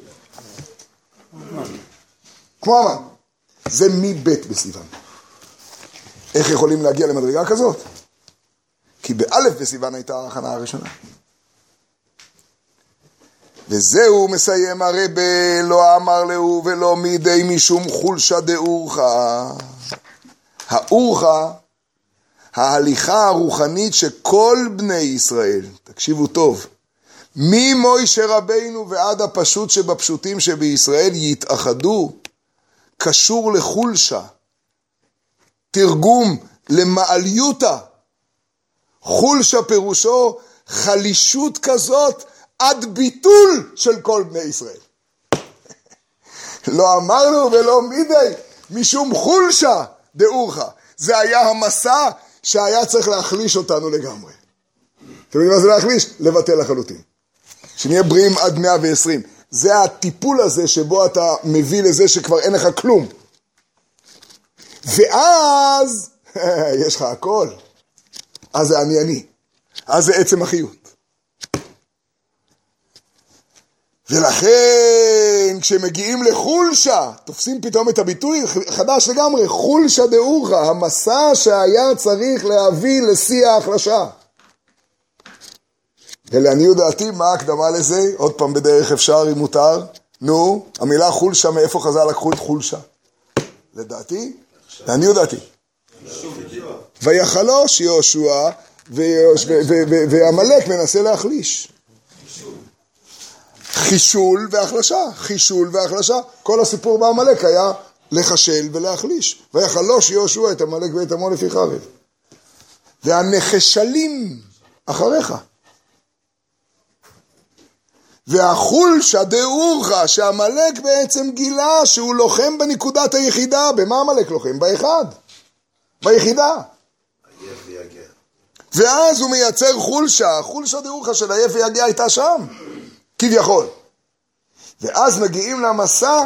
כמו אמן. זה מבית בסיוון. איך יכולים להגיע למדרגה כזאת? כי באלף בסיוון הייתה ההכנה הראשונה. וזהו מסיים הרב, לא אמר לו ולא מידי משום חולשה דאורחה. האורחה, ההליכה הרוחנית שכל בני ישראל, תקשיבו טוב, ממוישה רבינו ועד הפשוט שבפשוטים שבישראל יתאחדו, קשור לחולשה, תרגום למעליותה. חולשה פירושו חלישות כזאת עד ביטול של כל בני ישראל. לא אמרנו ולא מידי משום חולשה דאורחה. זה היה המסע שהיה צריך להחליש אותנו לגמרי. אתם יודעים מה זה להחליש? לבטל לחלוטין. שנהיה בריאים עד 120. זה הטיפול הזה שבו אתה מביא לזה שכבר אין לך כלום. ואז יש לך הכל. אז זה אני. אז זה עצם החיות. ולכן כשמגיעים לחולשה, תופסים פתאום את הביטוי חדש לגמרי, חולשה דאורחה, המסע שהיה צריך להביא לשיא ההחלשה. ולעניות דעתי, מה ההקדמה לזה? עוד פעם בדרך אפשר, אם מותר. נו, המילה חולשה, מאיפה חז"ל לקחו את חולשה? לדעתי? לעניות דעתי. ויחלוש יהושע, ועמלק מנסה להחליש. חישול והחלשה, חישול והחלשה. כל הסיפור בעמלק היה לחשל ולהחליש. ויחלוש יהושע את עמלק ואת עמו לפי חרב. והנחשלים אחריך. והחולשה דאורחה, שהמלך בעצם גילה שהוא לוחם בנקודת היחידה. במה המלך לוחם? באחד. ביחידה. ואז הוא מייצר חולשה. חולשה דאורחה של עייף ויגע הייתה שם. כביכול. ואז מגיעים למסע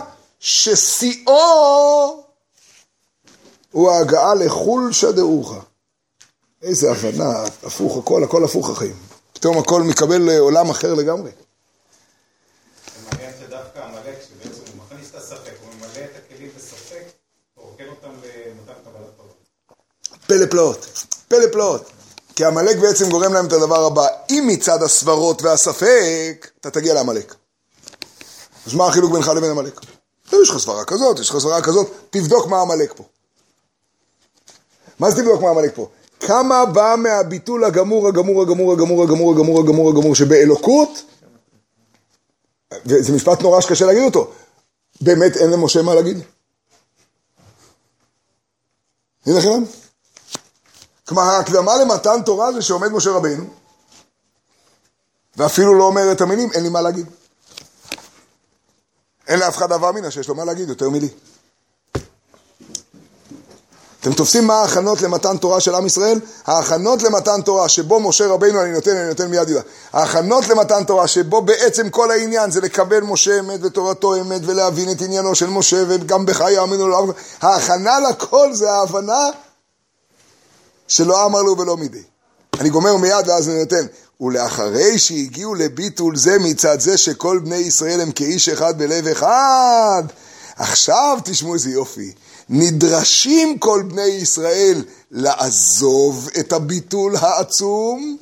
ששיאו הוא ההגעה לחולשה דאורחה. איזה הבנה, הפוך, הכל הפוך החיים. פתאום הכל מקבל עולם אחר לגמרי. מעניין שדווקא המלך שבעצם הוא מכניס את הספק, הוא ממלא את הכלים בספק, הוא רוקן אותם למתן קבלת תורה. פלא פלאות, פלא פלאות. כי המלך בעצם גורם להם את הדבר הבא, אם מצד הסברות והספק, אתה תגיע למלך. אז מה החילוק בינך לבין המלך? יש לך סברה כזאת, יש לך סברה כזאת, תבדוק מה המלך פה. מה זה תבדוק מה המלך פה? כמה בא מהביטול הגמור שבאלוקות, וזה משפט נורא שקשה להגיד אותו, באמת אין למשה מה להגיד. הנה לכם? כלומר, ההקדמה למתן תורה זה שעומד משה רבינו, ואפילו לא אומר את המילים, אין לי מה להגיד. אין לאף אחד דבר מינה שיש לו מה להגיד, יותר מילי. אתם תופסים מה ההכנות למתן תורה של עם ישראל? ההכנות למתן תורה שבו משה רבינו אני נותן מיד ידע. ההכנות למתן תורה שבו בעצם כל העניין זה לקבל משה אמת ותורתו אמת ולהבין את עניינו של משה וגם בך יאמינו לו. ההכנה לכל זה ההבנה שלא אמר לו ולא מדי. אני גומר מיד ואז אני נותן. ולאחרי שהגיעו לביטול זה מצד זה שכל בני ישראל הם כאיש אחד בלב אחד. עכשיו תשמעו איזה יופי. נדרשים כל בני ישראל לעזוב את הביטול העצום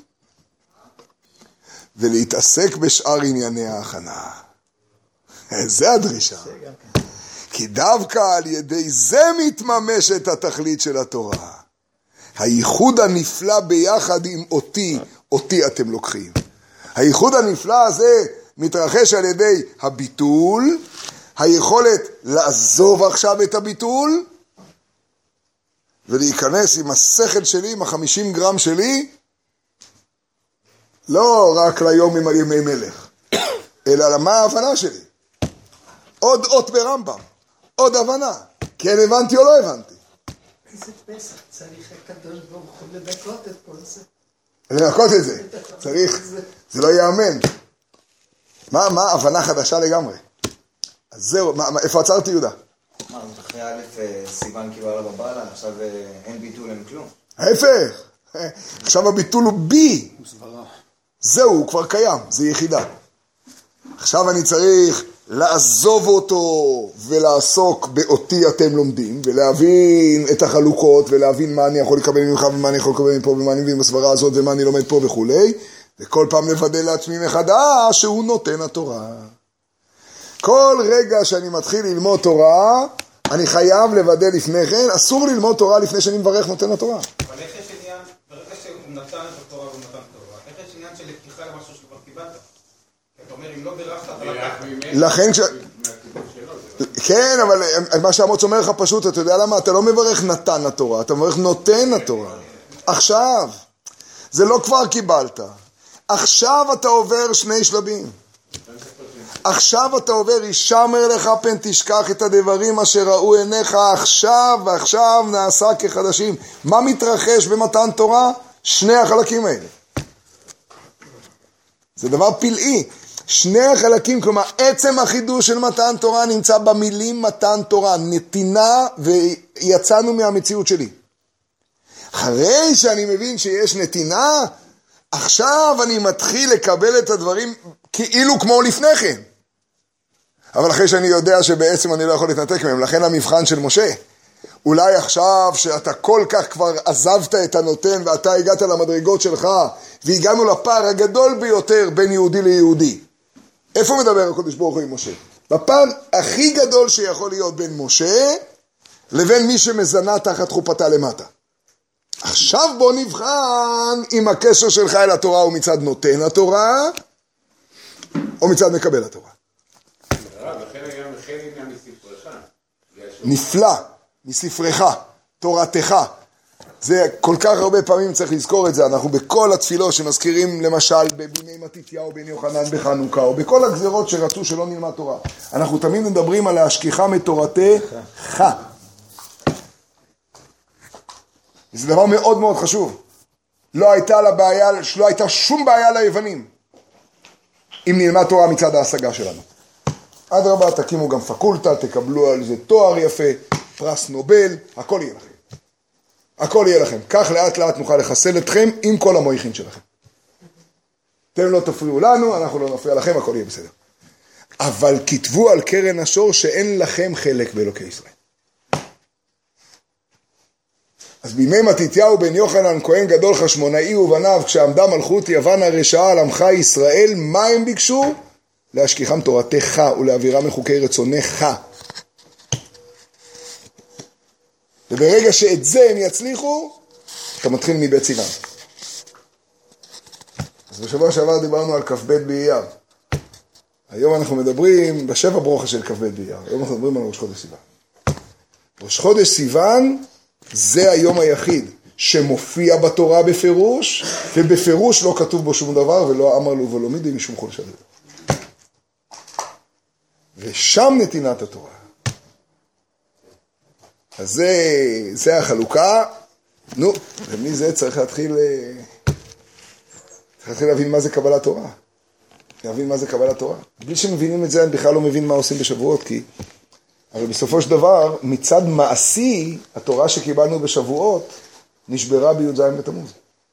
ולהתעסק בשאר ענייני ההכנה. זה הדרישה. כי דווקא על ידי זה מתממשת התכלית של התורה. הייחוד הנפלא ביחד עם אותי אתם לוקחים. הייחוד הנפלא הזה מתרחש על ידי הביטול, היכולת לעזוב עכשיו את הביטול, ולהיכנס עם השכל שלי, עם 50 גרם שלי, לא רק ליום עם ימי מלך, אלא למה ההבנה שלי. עוד אות ברמב"ם, עוד הבנה, כן הבנתי או לא הבנתי. איזה פסח, צריך הקדוש ברוך הוא לדקות את כל זה. לדקות את זה, צריך, זה לא יאמן. מה הבנה חדשה לגמרי? אז זהו, איפה עצרתי יהודה? מה, זאת אחרי א' סיוון כאילו עליו הבעלה, עכשיו אין ביטול, אין כלום. ההפך, עכשיו הביטול הוא בי. זהו, הוא כבר קיים, זה יחידה. עכשיו אני צריך לעזוב אותו ולעסוק באותי אתם לומדים, ולהבין את החלוקות, ולהבין מה אני יכול לקבל ממך, ומה אני יכול לקבל מפה, ומה אני מבין בסברה הזאת, ומה אני לומד פה וכולי, וכל פעם לוודא לעצמי מחדש שהוא נותן התורה. כל רגע שאני מתחיל ללמוד תורה, אני חייב לוודא לפני כן, אסור ללמוד תורה לפני שאני מברך נותן התורה. אבל איך יש עניין, ברגע שהוא נתן את התורה והוא נתן תורה, איך יש עניין של לפתיחה למשהו שכבר קיבלת? כי אתה אומר, אם לא בירכת, אתה לקחת. לכן כן, אבל מה שהמוץ אומר לך פשוט, אתה יודע למה? אתה לא מברך נתן התורה, אתה מברך נותן התורה. עכשיו, זה לא כבר קיבלת. עכשיו אתה עובר שני שלבים. עכשיו אתה עובר, ישמר לך פן תשכח את הדברים אשר ראו עיניך עכשיו, ועכשיו נעשה כחדשים. מה מתרחש במתן תורה? שני החלקים האלה. זה דבר פלאי. שני החלקים, כלומר, עצם החידוש של מתן תורה נמצא במילים מתן תורה, נתינה ויצאנו מהמציאות שלי. אחרי שאני מבין שיש נתינה, עכשיו אני מתחיל לקבל את הדברים כאילו כמו לפני כן. אבל אחרי שאני יודע שבעצם אני לא יכול להתנתק מהם, לכן המבחן של משה. אולי עכשיו שאתה כל כך כבר עזבת את הנותן ואתה הגעת למדרגות שלך והגענו לפער הגדול ביותר בין יהודי ליהודי. איפה מדבר הקדוש ברוך הוא עם משה? בפער הכי גדול שיכול להיות בין משה לבין מי שמזנה תחת חופתה למטה. עכשיו בוא נבחן אם הקשר שלך אל התורה הוא מצד נותן התורה או מצד מקבל התורה. לכן גם חלק מספרך. נפלא, מספרך, תורתך. זה כל כך הרבה פעמים צריך לזכור את זה. אנחנו בכל התפילות שמזכירים למשל בבימי מתתיהו בן יוחנן בחנוכה, או בכל הגזירות שרצו שלא נלמד תורה. אנחנו תמיד מדברים על להשכיחה מתורתך. זה דבר מאוד מאוד חשוב. לא הייתה שום בעיה ליוונים אם נלמד תורה מצד ההשגה שלנו. עד רבה, תקימו גם פקולטה, תקבלו על זה תואר יפה, פרס נובל, הכל יהיה לכם. הכל יהיה לכם. כך לאט לאט נוכל לחסל אתכם עם כל המויכין שלכם. אתם לא תפריעו לנו, אנחנו לא נפריע לכם, הכל יהיה בסדר. אבל כתבו על קרן השור שאין לכם חלק באלוקי ישראל. אז בימי מתתיהו בן יוחנן כהן גדול חשמונאי ובניו, כשעמדה מלכות יוון הרשעה על עמך ישראל, מה הם ביקשו? להשכיחם תורתך ולהעבירם מחוקי רצונך. וברגע שאת זה הם יצליחו, אתה מתחיל מבית סיוון. אז בשבוע שעבר דיברנו על כ"ב באייר. היום אנחנו מדברים בשבע ברוכה של כ"ב באייר. היום אנחנו מדברים על ראש חודש סיוון. ראש חודש סיוון זה היום היחיד שמופיע בתורה בפירוש, ובפירוש לא כתוב בו שום דבר, ולא אמר לו ולא מידי משום חודש הדבר. ושם נתינת התורה. אז זה החלוקה. נו, ומזה צריך להתחיל להבין מה זה קבלת תורה. להבין מה זה קבלת תורה. בלי שמבינים את זה, אני בכלל לא מבין מה עושים בשבועות, אבל בסופו של דבר, מצד מעשי, התורה שקיבלנו בשבועות, נשברה בי"ז בתמוז.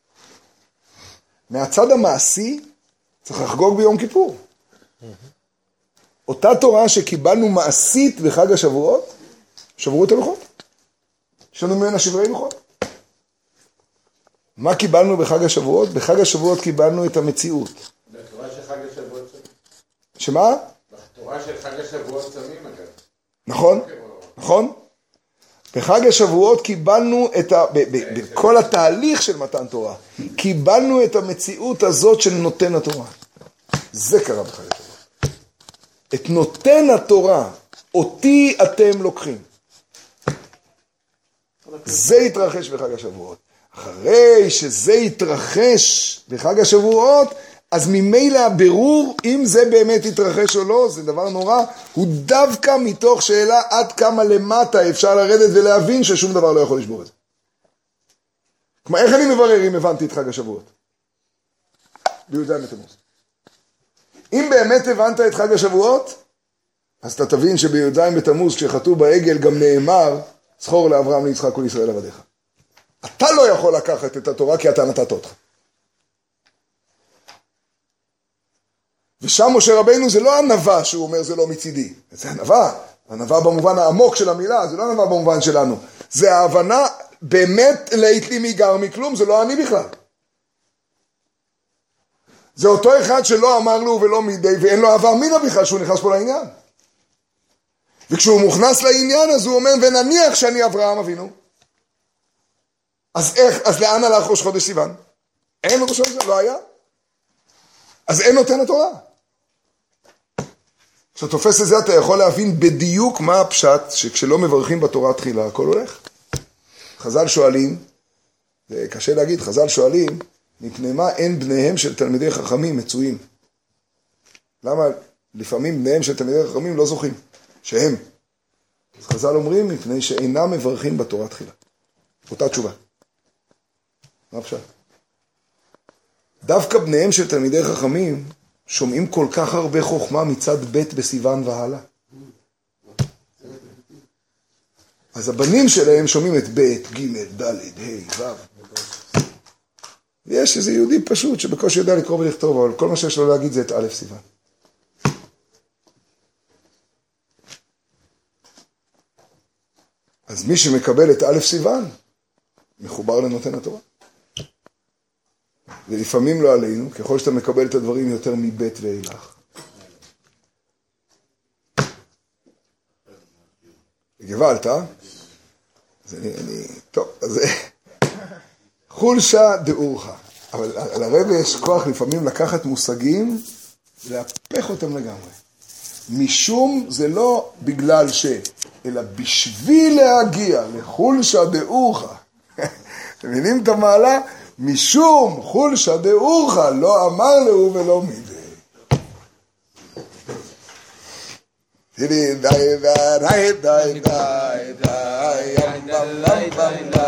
מהצד המעשי, צריך לחגוג ביום כיפור. אותה תורה שקיבלנו מעשית בחג השבועות, שברו את הלוחות. יש לנו ממנה שברי לוחות. מה קיבלנו בחג השבועות? בחג השבועות קיבלנו את המציאות. בתורה של חג השבועות שמים. שמה? בתורה של חג השבועות שמים אגב. נכון, נכון. בחג השבועות קיבלנו בכל התהליך של מתן תורה, קיבלנו את המציאות הזאת של נותן התורה. זה קרה בחג השבועות. את נותן התורה, אותי אתם לוקחים. זה התרחש בחג השבועות. אחרי שזה התרחש בחג השבועות, אז ממילא הבירור, אם זה באמת התרחש או לא, זה דבר נורא, הוא דווקא מתוך שאלה עד כמה למטה אפשר לרדת ולהבין ששום דבר לא יכול לשבור את זה. כלומר, איך אני מברר אם הבנתי את חג השבועות? בי"ז בתמוז. אם באמת הבנת את חג השבועות, אז אתה תבין שבי"ז בתמוז, כשחטאו בעגל, גם נאמר, זכור לאברהם ליצחק ולישראל עבדיך. אתה לא יכול לקחת את התורה כי אתה נתת אותך. ושם משה רבינו זה לא ענווה שהוא אומר זה לא מצידי. זה ענווה. ענווה במובן העמוק של המילה, זה לא ענווה במובן שלנו. זה ההבנה באמת לית לי מגר מכלום, זה לא אני בכלל. זה אותו אחד שלא אמר לו ולא מידי, ואין לו אהבה מינה בכלל שהוא נכנס פה לעניין. וכשהוא מוכנס לעניין אז הוא אומר ונניח שאני אברהם אבינו. אז איך, אז לאן הלך ראש חודש סיוון? אין ראש חודש, לא היה. אז אין נותן התורה. כשאתה תופס את זה אתה יכול להבין בדיוק מה הפשט שכשלא מברכים בתורה תחילה הכל הולך. חז"ל שואלים, זה קשה להגיד, חז"ל שואלים, מפני מה אין בניהם של תלמידי חכמים מצויים? למה לפעמים בניהם של תלמידי חכמים לא זוכים? שהם. אז חז"ל אומרים מפני שאינם מברכים בתורה תחילה. אותה תשובה. מה הפשט? דווקא בניהם של תלמידי חכמים שומעים כל כך הרבה חוכמה מצד ב' בסיוון והלאה. אז הבנים שלהם שומעים את ב', ג', ד', ה', ו'. ויש איזה יהודי פשוט שבקושי יודע לקרוא ולכתוב, אבל כל מה שיש לו להגיד זה את א' סיוון. מי שמקבל את א' סיוון, מחובר לנותן התורה. ולפעמים לא עלינו, ככל שאתה מקבל את הדברים יותר מבית ואילך. גבלת, אה? אז טוב, אז חולשה דאורחה. אבל לרב יש כוח לפעמים לקחת מושגים ולהפך אותם לגמרי. משום זה לא בגלל ש, אלא בשביל להגיע לחולשה דאורחה. אתם מבינים את המעלה? משום חולשה דאורחה לא אמר לו ולא מידי. די די די די די די די די די